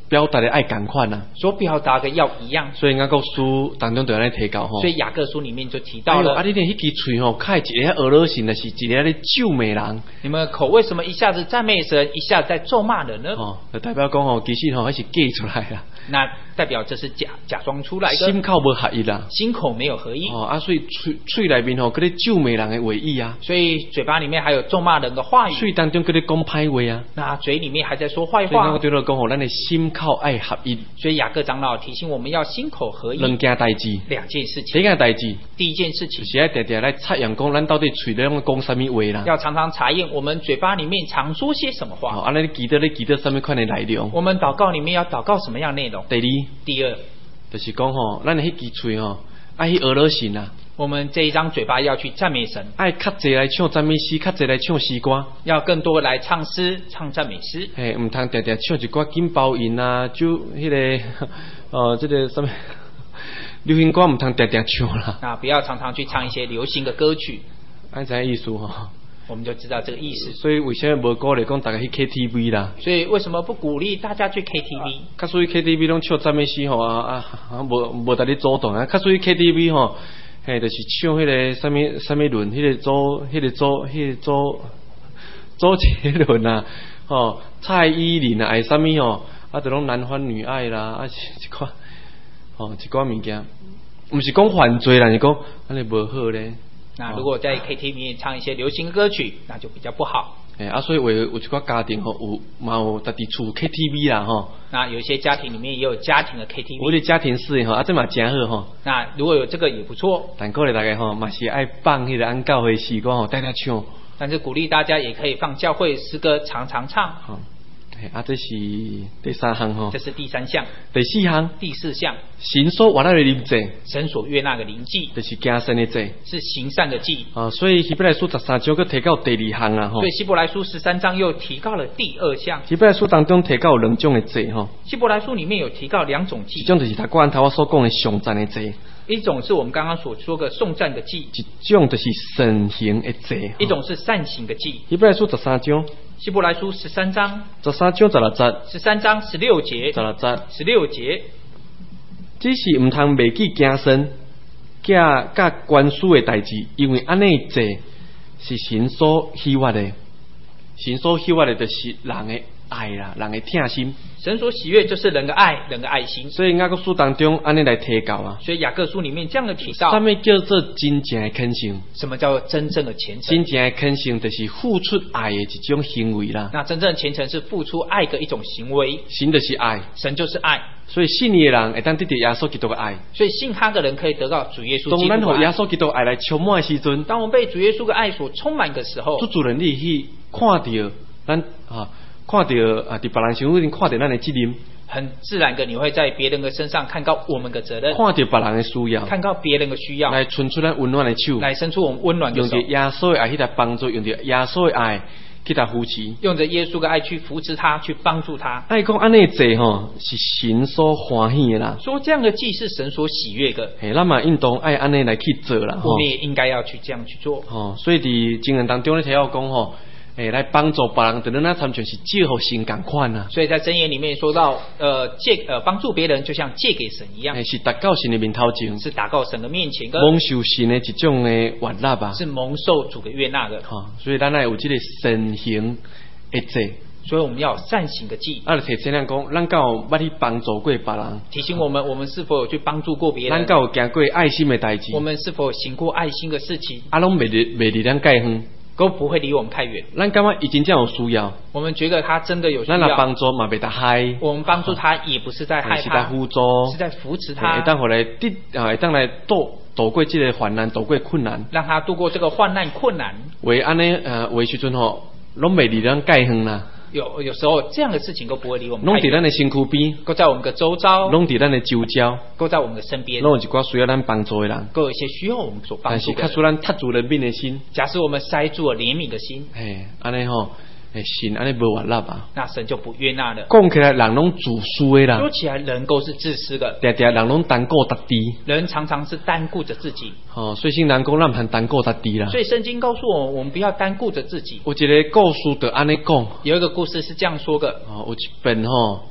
表达的爱同款啊。 所表达的要一样。 所以雅各书当中就安尼提到吼。 所以雅各书里面就提到了。 哎呦啊，你连迄支嘴吼，开一个俄罗斯的是一个咧咒骂人。 你们口为什么一下子赞美神，一下子在咒骂人呢？ 哦，就代表讲吼，其实吼还是假出来啦。 那代表这是假假装出来的。 心口无合一啦。 心口没有合一。 哦啊，所以嘴嘴内面吼，搁咧咒骂人的话语啊。 所以嘴巴里面还有咒骂人的话语。 嘴当中搁咧讲歹话啊。 那嘴里面还在说坏话。 所以我对了讲吼，咱的心口爱合一。 所以雅各长老提醒我们要心口合一。 两件代志。 两件事情。 第一件代志。 第一件事情。 就是爱常常来测验讲，咱到底嘴咧讲什么话啦。 要常常查验我们嘴巴里面常说些什么话。 哦，啊，你记得你记得什么款的内容？ 我们祷告里面要祷告什么样内容？ 第二。 第二。 就是讲吼，咱迄支嘴吼，爱去俄罗斯啊。 我们这一张嘴巴要去赞美神， 爱较济来唱赞美诗，较济来唱诗歌， 要更多来唱诗、唱赞美诗。 嘿，唔通常常唱一寡金包银啊，就迄、那个哦，这个什么流行歌唔通常常唱啦。 啊，不要常常去唱一些流行的歌曲。 按怎意思吼？ 我们就知道这个意思。 所以为什么无鼓励讲大家去 K T V 啦？ 所以为什么不鼓励大家去 K T V？ 较属于 K T V 拢唱赞美诗吼啊啊，无无得你主动啊。较属于 K T V 吼，嘿，就是唱迄个什么什么轮，迄个周，迄个周，迄个周周杰伦啊，吼，蔡依林啊，爱什么吼，啊，就拢男欢女爱啦，啊，一寡，吼，一寡物件，毋是讲犯罪啦，是讲安尼无好咧。 那如果在 K T V 里面唱一些流行歌曲，那就比较不好。 诶、欸，啊，所以有有一寡家庭吼，有嘛有家己厝 K T V 啦吼。 那有一些家庭里面也有家庭的 K T V。 我的家庭式吼，啊，这嘛真好吼。 那如果有这个也不错。 但鼓励大家吼，嘛是爱放迄个按教会时光吼，带他唱。 但是鼓励大家也可以放教会诗歌常常唱。 好。啊，这是第三项吼。 这是第三项。 第四项。 第四项。 神所悦纳的灵祭。 神所悦纳的灵祭。 就是行善的祭。 是行善的祭。啊， 所以希伯来书十三章又提到第二项啦吼。 所以希伯来书十三章又提到了第二项。 希伯来书当中提到两种的祭吼。 希伯来书里面有提到两种祭。 一种就是他刚才我所讲的颂赞的祭。 一种是我们刚刚所说的颂赞的祭。 一种就是善行的祭。 一种是善行的祭。 希伯来书十三章。 希伯来书十三章。 十三章十六节。 十三章十六节。 十六节。 十六节。 只是唔通袂记惊神，甲甲官司的代志，因为安尼祭是神所喜悦的，神所喜悦的就是人的爱啦，人的疼心。 神所喜悦就是人的爱，人的爱心。 所以雅各书当中安尼来提到啊。 所以雅各书里面这样的提到。 什么叫做真正的虔诚？ 什么叫做真正的虔诚？ 真正的虔诚就是付出爱的一种行为啦。 那真正的虔诚是付出爱的一种行为。 神就是爱， 神就是爱。 所以信伊的人会当得到耶稣基督的爱。 所以信他的人可以得到主耶稣基督的爱。 当咱互耶稣基督爱来充满的时阵， 当我们被主耶稣的爱所充满的时候， 主主人你去看到咱啊。看到啊，伫别人身上看到咱的责任， 很自然的你会在别人的身上看到我们的责任， 看到别人的需要， 看到别人的需要， 来伸出咱温暖的手， 来伸出我们温暖的手， 用着耶稣的爱去来帮助，用着耶稣的爱去来扶持， 用着耶稣的爱去扶持他，去帮助他。 爱讲安尼祭吼，是神所欢喜的啦。 说这样的祭是神所喜悦的， 嘿，咱嘛应当爱安尼来去做啦。 我们也应该要去这样去做。 哦，所以伫经文当中咧提到讲吼。诶，来帮助别人，等等那参像是借互神共款啊。 所以在箴言里面说到，呃，借呃帮助别人，就像借给神一样。 诶，是达到神的面头前， 是达到神的面前， 蒙受神的一种的悦纳啊， 是蒙受主的悦纳的。 哈、哦，所以咱来有这个善行的祭。 所以我们要善行的祭。 啊，提醒咱讲，咱敢有捌去帮助过别人？ 提醒我们，我们是否有去帮助过别人？ 咱敢有行过爱心的代志？ 我们是否行过爱心的事情？ 啊，拢袂离袂离咱介远。 都不会离我们太远。 咱感觉已经这样有需要， 我们觉得他真的有需要， 咱来帮助嘛，别他害。 我们帮助他也不是在害怕， 是在辅助， 是在扶持他。 会当回来滴啊，会当来度度过这个患难，度过困难， 让他度过这个患难困难。 为安尼呃，为时阵吼，拢袂离咱介远啦。 有有时候这样的事情都不会离我们太远， 拢伫咱的身躯边， 都在我们的周遭， 拢伫咱的周遭， 都在我们的身边， 拢有一寡需要咱帮助的人， 都有一些需要我们所帮助的人。 但是，卡使咱ทั住人民的心， 假使我们塞住了怜悯的心， 哎，安尼吼，哎，神安尼无悦纳啊， 那神就不悦纳了。 讲起来，人拢自私的啦， 说起来，人都是自私的， 常常人拢单顾家己， 人常常是单顾着自己。 哦，所以圣人讲，咱唔通单顾家己啦。 所以圣经告诉我们，我们不要单顾着自己。 有一个故事就安尼讲， 有一个故事是这样说的。 哦，有一遍吼，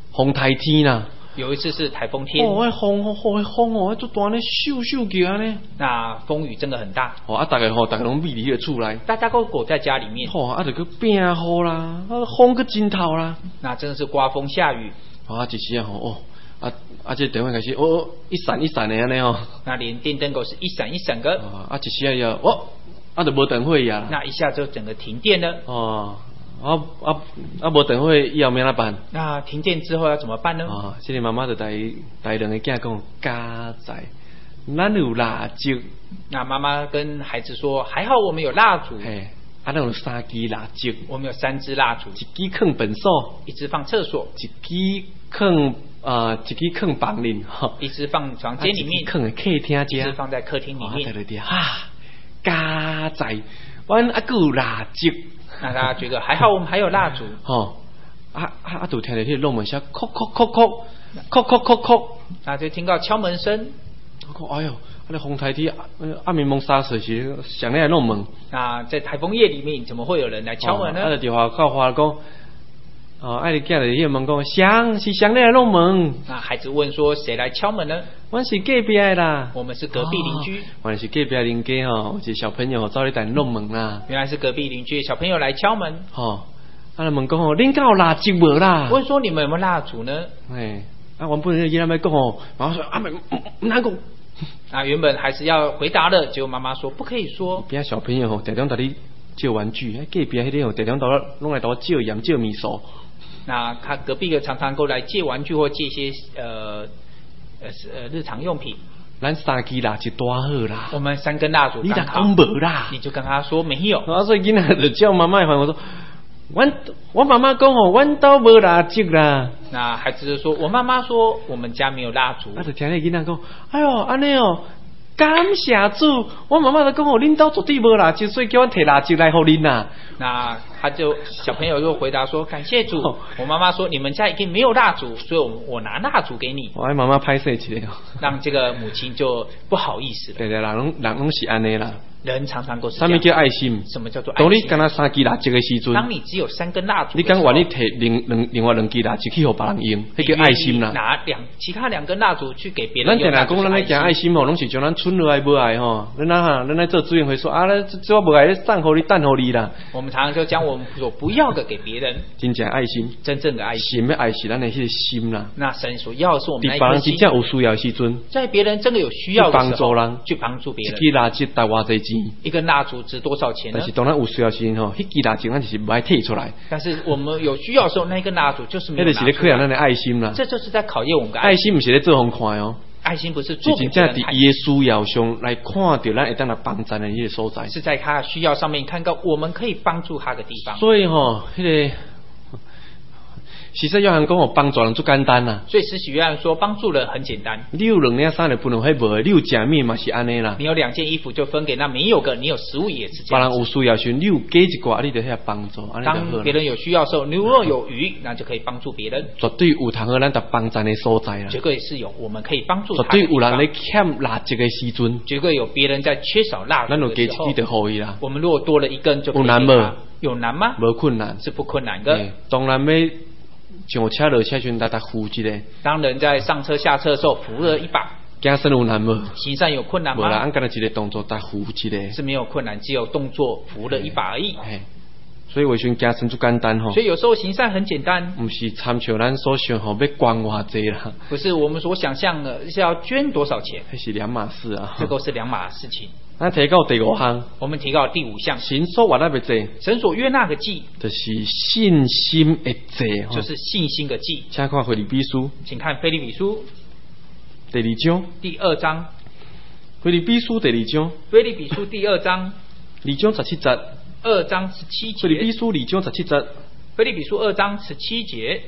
风台天啦。 有一次是台风天， 哦，那风哦，那风哦，做大呢，咻咻叫呢。 那风雨真的很大。 哦，啊，大家吼，大家拢秘伫个厝内。 大家都躲在家里面。 哦，啊，就去拼雨啦，啊，风去真透啦。 那真的是刮风下雨。 啊，一时啊吼，哦，啊啊，这电话开始哦，一闪一闪的安尼哦。 那连电灯狗是一闪一闪个。 啊，一时啊要哦，啊就无电火呀。 那一下就整个停电了。 哦。啊啊啊！无等会以后要怎办？ 那停电之后要怎么办呢？ 啊，这个妈妈就带带两个囝讲，家在，咱有蜡烛。 那妈妈跟孩子说，还好我们有蜡烛。 嘿，啊，咱有三支蜡烛。 我们有三支蜡烛， 一支放便所， 一支放厕所， 一支放啊，一支放房里，哈， 一支放房间里面， 放在客厅一支放在客厅里面。 啊，家在，阮还有蜡烛。 那大家觉得还好，我们还有蜡烛。 哦，啊啊啊！就听到迄个弄门声，叩叩叩叩，叩叩叩叩， 那就听到敲门声。 哎呦，那风台天暗暝蒙沙水时，想来弄门。 那在台风夜里面，怎么会有人来敲门呢？ 啊，就电话告话讲，哦，爱你囝来迄门讲，想是想来弄门。 那孩子问说，谁来敲门呢？ 我是隔壁的啦， 我们是隔壁邻居。 原来是隔壁邻居吼，一小朋友找你来弄门啦。 原来是隔壁邻居小朋友来敲门。 吼，啊，来问讲吼，恁敢有蜡烛无啦？ 问说你们有没有蜡烛呢？ 哎，啊，原本伊那边讲吼，然后说啊，唔唔难讲。 啊，原本还是要回答的，结果妈妈说不可以说。 边小朋友吼，常常带你借玩具，隔壁迄个吼，常常到拢来到借盐借米索。 那他隔壁的常常过来借玩具或借一些呃。呃呃，日常用品。 咱三支蜡烛多好啦。 我们三根蜡烛。 你咋讲无啦？ 你就跟他说没有。 啊，所以囡仔就叫妈妈还我说，阮我妈妈讲哦，阮兜无蜡烛啦。 那孩子就说，我妈妈说我们家没有蜡烛。 啊，就听那囡仔讲，哎呦，安尼哦，感谢主，我妈妈就讲哦，恁兜绝对无蜡烛，所以叫阮摕蜡烛来互恁呐。 那他就小朋友就回答说：“感谢主。”我妈妈说：“你们家一定没有蜡烛，所以我我拿蜡烛给你。” 我爱妈妈拍摄起来， 让这个母亲就不好意思了。 对对，人拢人拢是安尼啦。 人常常都是。 什么叫爱心？ 什么叫做爱心？ 当你跟他三支蜡烛的时阵， 当你只有三根蜡烛， 你敢愿意摕另另另外两支蜡烛去互别人用，迄叫爱心啦。 拿两其他两根蜡烛去给别人用。 咱定来讲，咱咧行爱心吼，拢是将咱存落来无爱吼。咱那哈，咱来做资源回收啊，咱这我无爱送互你，等互你啦。 我们常常就将我们所不要的给别人。 真正爱心， 真正的爱心， 神要爱是咱的迄个心啦。 那神所要的是我们那一颗心。 真正有需要时阵， 在别人真的有需要的时候， 去帮助人， 去帮助别人。 一支蜡烛值偌济钱？一根蜡烛值多少钱呢？ 但是当咱有需要时吼，迄支蜡烛咱就是不爱摕出来。 但是我们有需要的时候，那一根蜡烛就是没有拿出来。 那就是咧考验咱的爱心啦。 这就是在考验我们的爱心。爱心不是咧做红看哦。 爱心不是做给别人看，是真正伫伊的需要上来看到咱会当来帮助的迄个所在。 是在他的需要上面看到我们可以帮助他的地方。 所以吼，迄、那个。其实约翰讲哦，帮助人最简单啦。 所以施洗约翰说，帮助人很简单。 你有两两三个不能迄无，你有食面嘛是安尼啦。 你有两件衣服就分给那没有个，你有食物也是这样。 别人有需要时，你有给一寡，你就遐帮助。 当别人有需要的时候，你若有余，那就可以帮助别人。 绝对有通好咱得帮助的所在啦。 绝对是有我们可以帮助他的地方。绝对有人咧欠蜡烛的时阵， 绝对有别人在缺少蜡烛的时候，咱有加一支就好伊啦。我们如果多了一根就可以。 有难无？ 有难吗？ 无困难， 是不困难的。 当然要。上车落车时，大家扶一个。 当人在上车下车的时候，扶了一把。 行善有难无？ 行善有困难吗？ 无啦，俺干那一个动作，大扶一个。 是没有困难，只有动作扶了一把而已。 所以为啥行善就简单吼？ 所以有时候行善很简单。 不是参照咱所想吼，要捐偌济啦。 不是我们所想象的是要捐多少钱？ 那是两码事啊。 这个是两码事情。 那提到第五项， 我们提到第五项， 神所悦纳的祭， 神所悦纳的祭， 就是信心的祭， 就是信心的祭。 请看腓立比书， 请看腓立比书第二章， 第二章， 腓立比书第二章， 腓立比书第二章， 二章十七节， 二章十七节， 腓立比书二章十七节， 腓立比书二章十七节。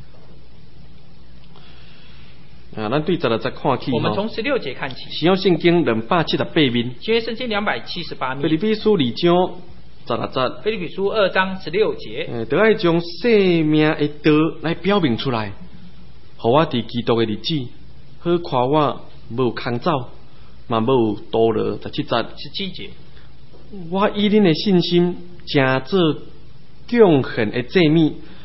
啊，咱对十六节看起。 我们从十六节看起。 新约圣经两百七十八面。 新约圣经两百七十八面。 腓立比书二章十六节。 腓立比书二章十六节。 诶，都爱将生命的道来表明出来，互我伫基督的日子，好看我无空走，嘛无堕落。十七节。 十七节。 我以恁的信心，诚做永恒的祭物。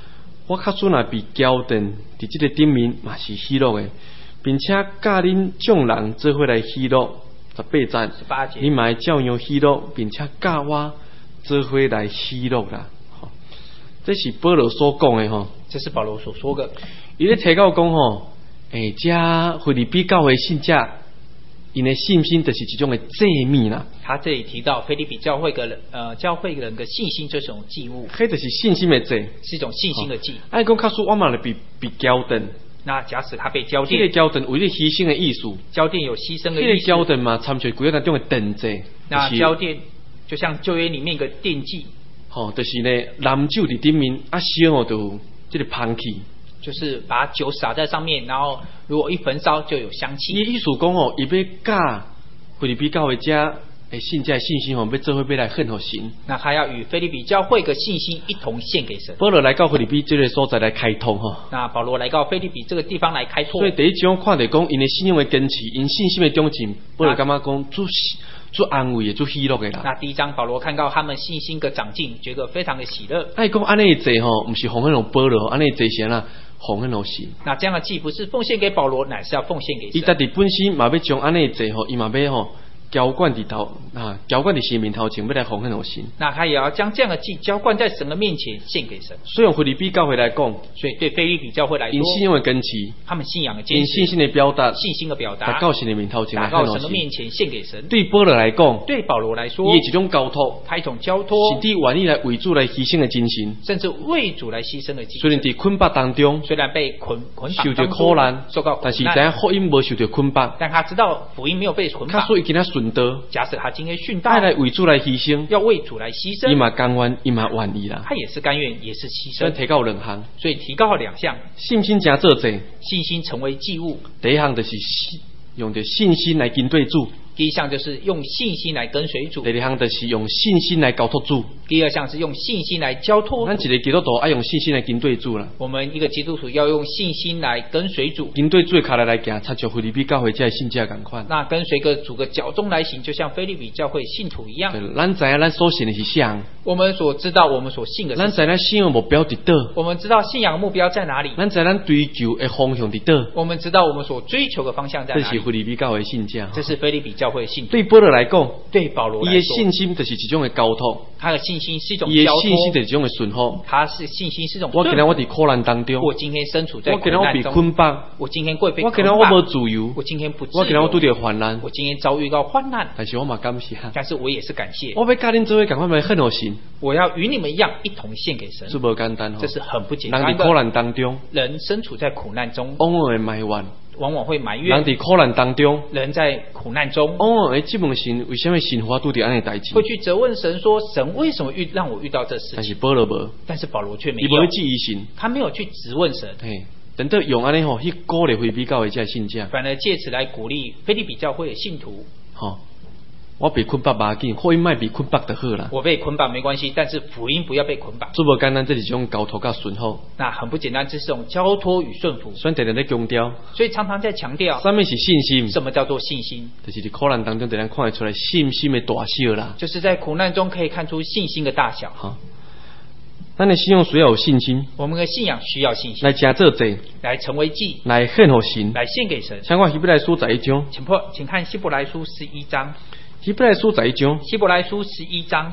我卡苏若被交定伫即个顶面嘛是喜乐的，并且教恁众人做伙来喜乐。十八节， 十八节， 你嘛照样喜乐，并且教我做伙来喜乐啦。吼，这是保罗所讲的吼。 这是保罗所说的。 伊咧提到讲吼，诶，遮腓立比教会信者，因的信心就是一种的祭物啦。 他这里提到腓立比教会的呃教会人的信心这种祭物， 迄就是信心的祭， 是一种信心的祭。 按讲卡数我嘛来被被交等。 那假使他被交奠， 这个交等为了牺牲的意思， 交奠有牺牲的意思。 这个交等嘛，参照规个当中的等祭。 那交奠就像旧约里面一个奠祭， 吼、哦，就是呢，蓝酒伫顶面啊烧吼就这个香气， 就是把酒洒在上面，然后如果一焚烧就有香气。 伊意思讲哦，伊要教腓立比教会者诶信者信心吼，要做伙要来献互神。 那他要与腓立比教会的信心一同献给神。 保罗来到腓立比这个所在来开拓吼。 那保罗来到腓立比这个地方来开拓。 所以第一章看到讲，因的信仰的坚持，因信心的长进，保罗感觉讲最最安慰的、最喜乐的啦。 那第一章保罗看到他们信心的长进，觉得非常的喜乐。 爱讲安尼的祭吼，不是奉献给保罗，安尼的祭是啦，奉献给神。 那这样的祭不是奉献给保罗，乃是要奉献给神。 伊家己本身嘛要将安尼的祭吼，伊嘛要吼。浇灌伫头啊，浇灌伫神面头前，要来奉献给神。 那他也要将这样的祭浇灌在神的面前，献给神。 所以用腓立比教会来讲， 所以对腓立比教会来说， 因信仰的坚持， 他们信仰的坚持， 因信心的表达， 信心的表达， 来到神的面头前， 来到神的面前献给神。 对保罗来讲， 对保罗来说， 伊一种交托， 他一种交托， 是伫愿意来为主来牺牲的精神， 甚至为主来牺牲的精神。 虽然伫捆绑当中， 虽然被捆捆绑受着苦难， 受到苦难， 但是知影福音无受着捆绑， 但他知道福音没有被捆绑， 所以今仔顺道， 假使他今天殉道， 爱来为主来牺牲， 要为主来牺牲， 伊嘛甘愿，伊嘛愿意啦。 他也是甘愿，也是牺牲。 所以提高两项， 所以提高了两项， 信心加做者， 信心成为祭物。 第一项就是用着信心来跟对主。 第一项就是用信心来跟随主， 第二项就是用信心来交托主。 第二项是用信心来交托。 咱一个基督徒爱用信心来跟对主啦。 我们一个基督徒要用信心来跟随主， 跟对主的脚来来行，参照腓立比教会这信者同款。 那跟随个主个脚中来行，就像腓立比教会信徒一样。 咱知影咱所信的是啥？ 我们所知道，我们所信的是。 咱知咱信仰目标伫倒？ 我们知道信仰的目标在哪里？ 咱知咱追求的方向伫倒？ 我们知道我们所追求的方向在哪里？ 这是腓立比教会信者。 这是腓立比教会信徒。 对保罗来讲， 对保罗来说， 伊的信心就是一种的交托。 他的信心是一种交托，伊的信心就是一种的顺服。 他是信心是一种。 我今天我伫苦难当中， 我今天身处在苦难中， 我今天我被捆绑， 我今天会被捆绑，我今天我无自由， 我今天不自由， 我今天我拄着患难， 我今天遭遇到患难， 但是我嘛感谢， 但是我也是感谢。 我要教恁做伙赶快来献互神， 我要与你们一样一同献给神， 是无简单， 这是很不简单的。 人伫苦难当中， 人身处在苦难中， 往往会埋怨。 往往会埋怨， 人伫苦难当中， 人在苦难中， 往往会质问神，为什么神花拄着安尼代志？ 会去责问神说：神为什么遇让我遇到这事情？ 但是保罗无， 但是保罗却没有， 伊无去质疑神， 他没有去质问神， 嘿，等到用安尼吼去鼓励腓立比教会这信者， 反而借此来鼓励腓立比教会的信徒， 吼。我被捆绑无要紧，福音莫被捆绑就好啦。 我被捆绑没关系，但是福音不要被捆绑。 这无简单，这是一种交托甲顺服。 那很不简单，这是种交托与顺服。 所以常常在强调， 所以常常在强调， 什么是信心？ 什么叫做信心？ 就是在苦难当中，就能看得出来信心的大小啦。 就是在苦难中可以看出信心的大小。 好，咱的信仰需要有信心。 我们的信仰需要信心。 来加做祭， 来成为祭， 来献给神， 来献给神。 相关希伯来书十一章， 请破，请看希伯来书十一章。 希伯来书十一章， 希伯来书十一章，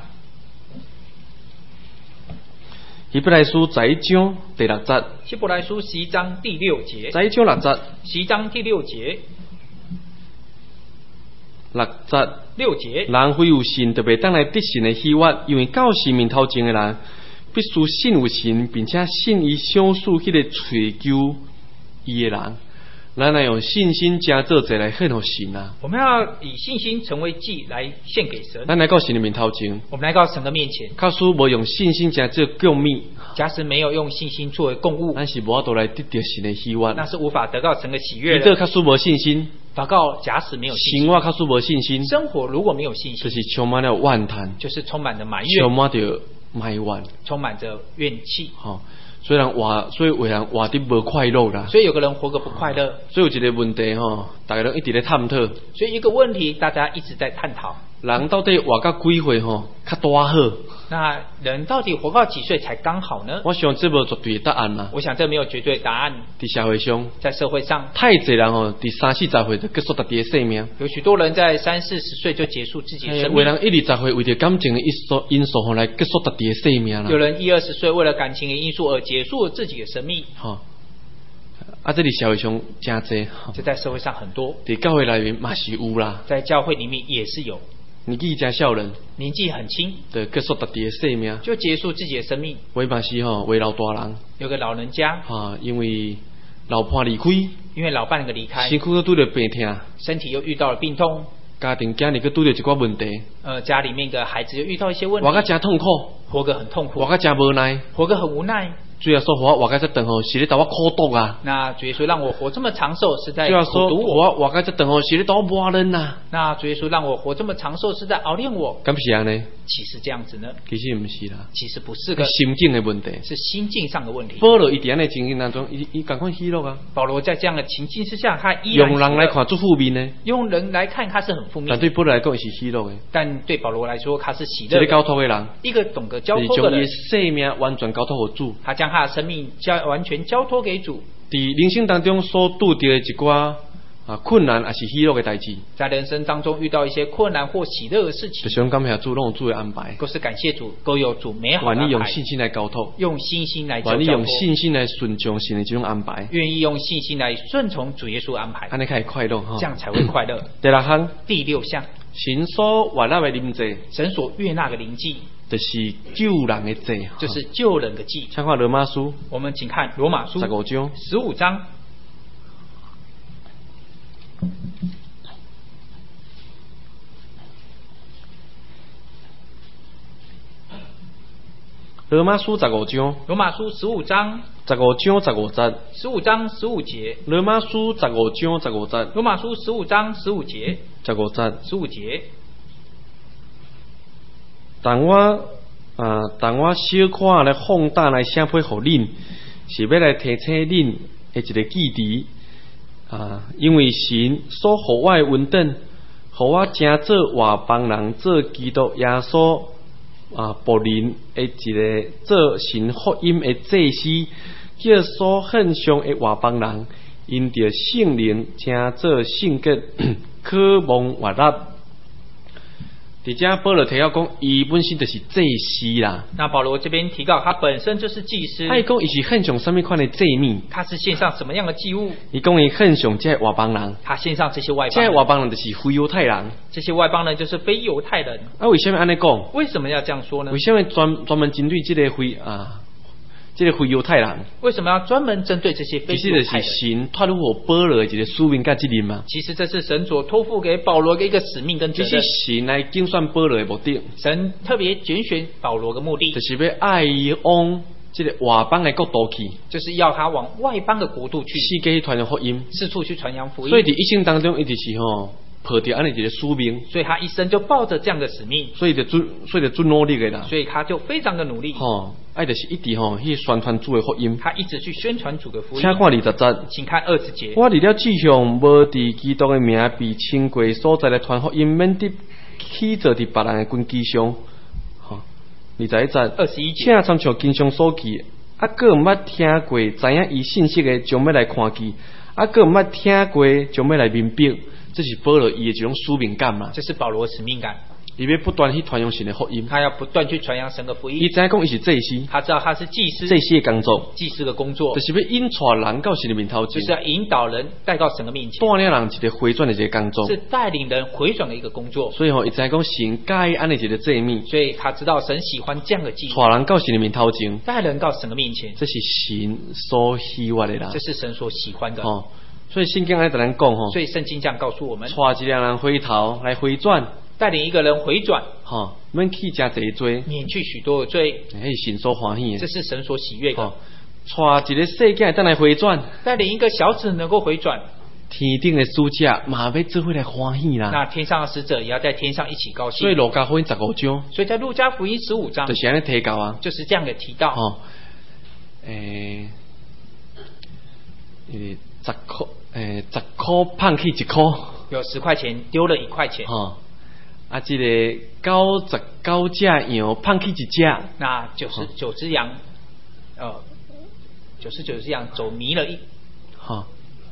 希伯来书十一章第六节， 希伯来书十一章第六节， 十一章六节， 十一章第六节， 六节， 六节， 人非有信，就袂当来得神的喜悦，因为到神面头前的人，必须信有神，并且信伊享受迄个追求伊的人。咱来用信心加做者来献给神啊！ 我们要以信心成为祭来献给神。 咱来到神的面头前， 我们来到神的面前。 假使无用信心加做供物， 假使没有用信心作为供物， 咱是无法度来得到神的喜悦。 那是无法得到神的喜悦的。 祈祷假使无信心， 祷告假使没有信心， 生活假使无信心， 生活如果没有信心， 就是充满了怨叹， 就是充满着埋怨， 充满着埋怨， 充满着怨气。 好。虽然活，所以有人活得无快乐啦。 所以有个人活得不快乐。 所以有一个问题吼，大家都一直在探讨。 所以一个问题，大家一直在探讨。 人到底活到几岁吼较大好？ 那人到底活到几岁才刚好呢？ 我想这无绝对的答案啦。 我想这没有绝对答案。 伫社会上， 在社会上， 太侪人吼，伫三四十岁就结束家己的生命。 有许多人在三四十岁就结束自己的生命。 有人一二十岁为着感情的因素因素吼来结束家己的生命啦。 有人一二十岁为了感情的因素而结束了自己的生命。 吼，啊，这伫社会上真侪。 这在社会上很多。 伫教会内面嘛是有啦。 在教会里面也是有。 年纪真少人， 年纪很轻， 就结束家己的生命， 就结束自己的生命。 为嘛是吼为老大人？ 有个老人家， 啊，因为老伴离开， 因为老伴个离开， 身躯又拄着病痛， 身体又遇到了病痛， 家庭家里又拄着一寡问题， 呃，家里面的孩子又遇到一些问题， 活个真痛苦， 活个很痛苦， 活个真无奈， 活个很无奈。 主要说活活个这长吼，是咧导我苦毒啊！ 那主耶稣让我活这么长寿，是在主要说苦毒我。 活活个这长吼，是咧导我磨人呐。 那主耶稣让我活这么长寿，是在熬炼我。 敢是安尼？ 其实这样子呢？ 其实不是啦。 其实不是个心境的问题， 是心境上的问题。 保罗伊伫安尼情形当中，伊伊赶快喜乐啊！ 保罗在这样的情境之下，他依然用人来看做负面呢， 用人来看他是很负面， 但对保罗来讲是喜乐的。 但对保罗来说，他是喜乐的。 这个交托的人， 一个懂得交就是托的人， 将伊生命完全交托给主。 他将他的生命交完全交托给主。 伫人生当中所拄到的一寡啊困难，也是喜乐的代志。 在人生当中遇到一些困难或喜乐的事情， 就想感谢主，拢有主的安排。 都是感谢主，都有主美好的安排。 愿意用信心来交托， 用信心来交托， 愿意用信心来顺从神的这种安排， 愿意用信心来顺从主耶稣安排， 安尼才会快乐哈。 这样才会快乐。 第六项， 第六项， 神所悦纳的灵祭， 神所悦纳的灵祭， 就是救人的祭， 就是救人的祭。 请看罗马书， 我们请看罗马书十五章， 十五章。 罗马书十五章， 罗马书十五章， 十五章十五节， 十五章十五节。 罗马书十五章十五节， 罗马书十五章十五节， 十五节， 十五节。 但我啊，但我小看来放胆来写批互恁，是要来提醒恁的一个记忆啊，因为神所互我的恩典，互我正做外邦人做基督耶稣啊仆人的一个做神福音的祭司，叫所献上的外邦人因着圣灵正做圣洁，渴望悦纳。伫遮保罗提到讲，伊本身就是祭司啦。 那保罗这边提到，他本身就是祭司。 他讲伊是献上什么款的祭物？ 他是献上什么样的祭物？ 伊讲伊献上这外邦人。 他献上这些外邦这人。 外邦人就是非犹太人。 这些外邦人就是非犹太人。 啊，为什么安尼讲？ 为什么要这样说呢？ 为什么专专门针对这个非啊？这个非犹太人为什么要专门针对这些非犹太人？ 其实就是神托付给保罗的一个使命跟责任嘛。 其实这是神所托付给保罗的一个使命跟责任。 这是神来竞选保罗的目的。 神特别拣选保罗的目的， 就是要爱伊往这个外邦的国度去， 就是要他往外邦的国度去， 世界传扬福音， 四处去传扬福音。 所以伫一生当中，一直是吼。抱着安尼一个使命， 所以他一生就抱着这样的使命， 所以就做，所以就做努力的啦。 所以他就非常的努力。 吼，爱就是一直吼去宣传主的福音。 他一直去宣传主的福音。 请看二十节， 请看二十节。 我离了志向，无伫基督的名被称过所在来传福音，免得起坐伫别人的根基上。吼，二十一节， 二十一节， 请参照经上所记，啊，个毋捌听过，知影伊信息的，将要来看见，啊，个毋捌听过，将要来明白。这是保罗伊的一种使命感嘛？ 这是保罗的使命感。 伊要不断去传扬神的福音， 他要不断去传扬神的福音。 伊知影讲伊是祭司， 他知道他是祭司， 祭司的工作， 祭司的工作， 就是要引带人到神的面头前， 就是要引导人带到神的面前， 带领人一个回转的一个工作， 是带领人回转的一个工作。 所以吼，伊知影讲神介意安尼一个祭物， 所以他知道神喜欢这样的祭物， 带人到神的面头前， 带人到神的面前， 这是神所喜悦的啦， 这是神所喜欢的。 哦，所以圣经爱跟咱讲吼， 所以圣经这样告诉我们， 带一个人回头来回转。 带领一个人回转， 吼，免去加侪罪， 免去许多的罪， 迄是神所欢喜的。 这是神所喜悦的。 带一个世界等来回转， 带领一个小子能够回转， 天顶的使者嘛要做伙来欢喜啦。 那天上的使者也要在天上一起高兴。 所以路加福音十五章， 所以在路加福音十五章就是安尼提到啊， 就是这样的提到。 哦，诶、欸，十块，诶、欸，十块放弃一块， 有十块钱丢了一块钱。 哦。 啊，这个九十九只羊放弃一只， 那九十九只羊，呃，九十九只羊走迷了一， 哈、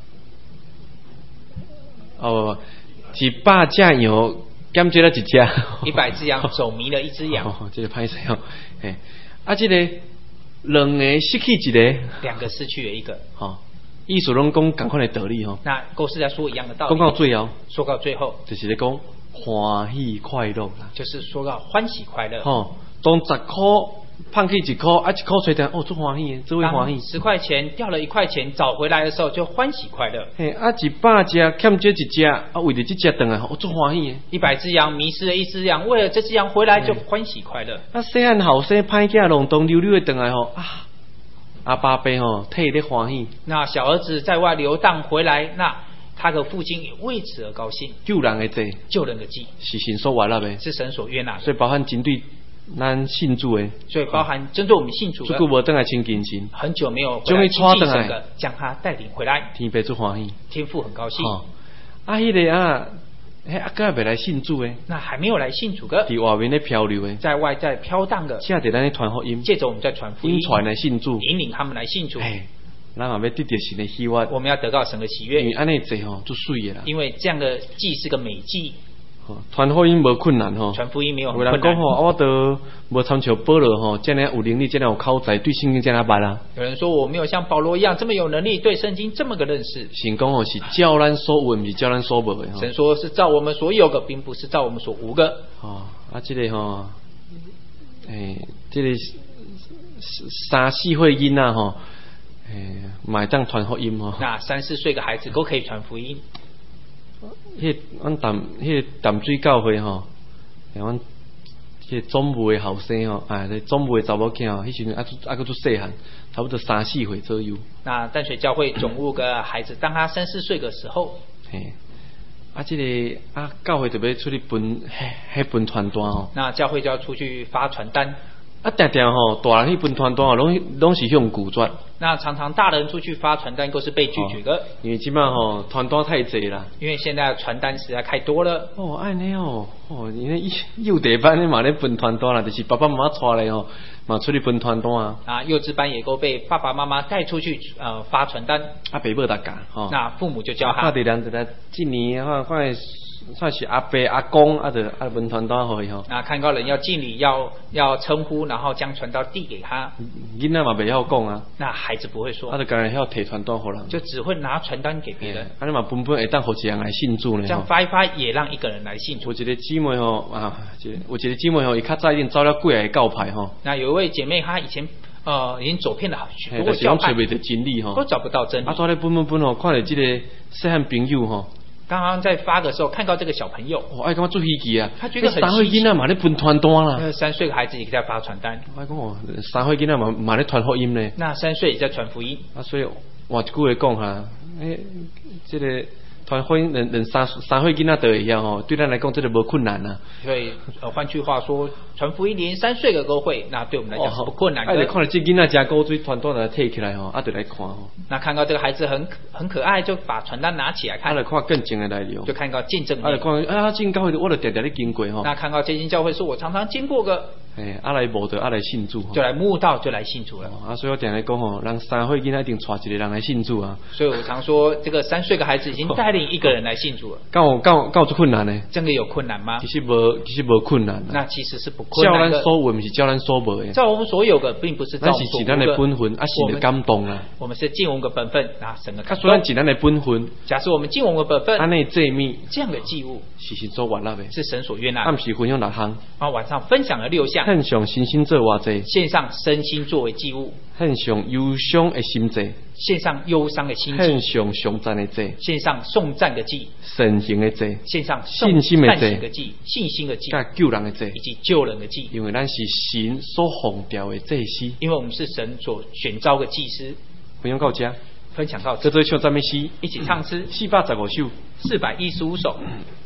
哦，哦，一百只羊减少了一只， 一百只羊走迷了一只羊， 哦，这个歹势哦，嘿，啊，这个两个失去一个， 两个失去了一个， 哦，意思拢讲同款的道理吼， 那都是在说一样的道理。 讲到最后， 说到最后， 就是咧讲欢喜快乐啦， 就是说到欢喜快乐。 吼，当十箍放弃一箍，啊，一箍找到，哦，做欢喜，做为欢喜。 十块钱掉了一块钱，找回来的时候就欢喜快乐。 嘿，啊，一百只欠少一只，啊，为了这只回来，哦，做欢喜。 一百只羊迷失了一只羊，为了这只羊回来就欢喜快乐。 啊，细汉后生歹囝弄东溜溜的回来吼，啊，阿爸爸吼替咧欢喜。 那小儿子在外流荡回来，那他的父亲也为此而高兴。 救人的罪， 救人的祭是神所悦纳的， 是神所悦纳的， 所以包含针对咱信主的， 所以包含针对我们信主的， 这久无等来亲近神， 很久没有回将来亲伊带回来近神的，将他带领回来， 天父最欢喜。 天父很高兴。 吼，啊，迄个啊，迄阿哥未来信主的， 那还没有来信主的， 伫外面咧漂流的， 在外在飘荡的， 借着咱咧传福音， 借着我们在传福音， 引传来信主， 引领他们来信主。 哎，咱也要得到神的喜悦， 我们要得到神的喜因为悦， 安尼做吼最水的啦。 因为这样的祭是个美祭， 吼，传福音无困难吼。 传福音没有很有困难。 人讲吼，我都无参像保罗吼，这样有能力，这样有口才，对圣经这样捌啦。 有人说我没有像保罗一样这么有能力，对圣经这么个认识。 神讲吼是照咱所有，毋是照咱所无的吼。 神说是照我们所有的，并不是照我们所无的。 吼，啊，这个吼，诶、这个三四岁囡仔吼，诶，嘛会当传福音吼。 那三四岁的孩子都可以传福音。 迄阮淡迄个淡水教会吼，阮迄个总务的后生吼，啊，迄总务的查某囝吼，迄时阵啊啊个做细汉，差不多三四岁左右。 那淡水教会总务的孩子，当他三四岁的时候， 嘿，啊，这个啊教会就要出去分，迄迄分传单吼。 那教会就要出去发传单。 啊，定定吼，大人去分传单吼，拢拢是向拒绝。 那常常大人出去发传单都是被拒绝的， 哦、因为即摆吼传单太济啦。 因为现在传单实在太多了。 哦，安尼哦，哦，因为幼稚班你嘛咧分传单啦，就是爸爸妈妈带来吼，嘛出去分传单啊。 啊，幼稚班也都被爸爸妈妈带出去呃发传单。 啊，爸母搭教吼。 那父母就教他。 啊，第人就来一年看看算是阿伯阿公啊，就啊分传单互伊吼。 啊，看到人要敬礼，要要称呼，然后将传单递给他。 囡仔嘛袂晓讲啊。 那孩子不会说。 啊，就干晓摕传单互人。 就只会拿传单给别人。 啊，你嘛分分会当互一人来信主呢。 这样发一发也让一个人来信主。 有一个姊妹吼啊，有一个姊妹吼，伊较早已经走了几个教派吼。 那有一位姐妹，她以前呃已经走遍了许多个教派， 找袂到真理吼， 都找不到真理。 啊，在咧分分分吼，看到这个细汉朋友吼。 刚刚在发的时候看到这个小朋友， 我爱感觉做稀奇啊！ 他觉得很三岁囡仔嘛咧分传单啦， 呃，三岁的孩子也在发传单。 我爱讲哦，三岁囡仔嘛嘛咧传福音呢。 那三岁也在传福音。 啊，所以换一句话讲哈，诶，这个传福音，人人三三岁囡仔都会晓吼，对咱来讲这个无困难啊。 所以呃，换句话说，传福音连三岁的都会，那对我们来讲是不困难的。 啊，就看到这囡仔真古锥，传单来摕起来吼，啊，就来看吼。 那看到这个孩子很很可爱，就把传单拿起来看。 啊，来看更正的内容。 就看到见证。 啊，来看啊，进教会我就常常咧经过吼。 那看到这间教会是我常常经过的。 诶，啊来慕道，啊来信主， 就来慕道，就来信主了。 啊，所以我常常讲吼，人三岁囡仔一定带一个人来信主啊。 所以我常说，这个三岁的孩子已经带领一个人来信主了。 敢有敢有敢有这困难呢？ 真的有困难吗？ 其实无，其实无困难。 那其实是不困难的。 照咱所有，不是照咱所无的。 照我们所有的，并不是照我们所无的。 咱是尽咱的本分，啊，神就感动啦。 我们是尽我们的本分，啊，神的感动。 啊，虽然尽咱的本分， 假设我们尽我们的本分， 安尼祭物， 这样的祭物是神所悦纳的， 是神所悦纳的。 暗时分享六项， 啊，晚上分享了六项。 献上身心做偌济， 献上身心作为祭物。 献上忧伤的心祭， 献上忧伤的心祭。 献上颂赞的祭， 献上颂赞的祭。 神行的祭， 献上信心的祭，信心的祭， 甲救人的祭， 以及救人的祭。 因为咱是神所奉调的祭司， 因为我们是神所选召的祭司。 分享到这， 分享到这做唱赞美诗， 一起唱诗四百十五首， 四百一十五首。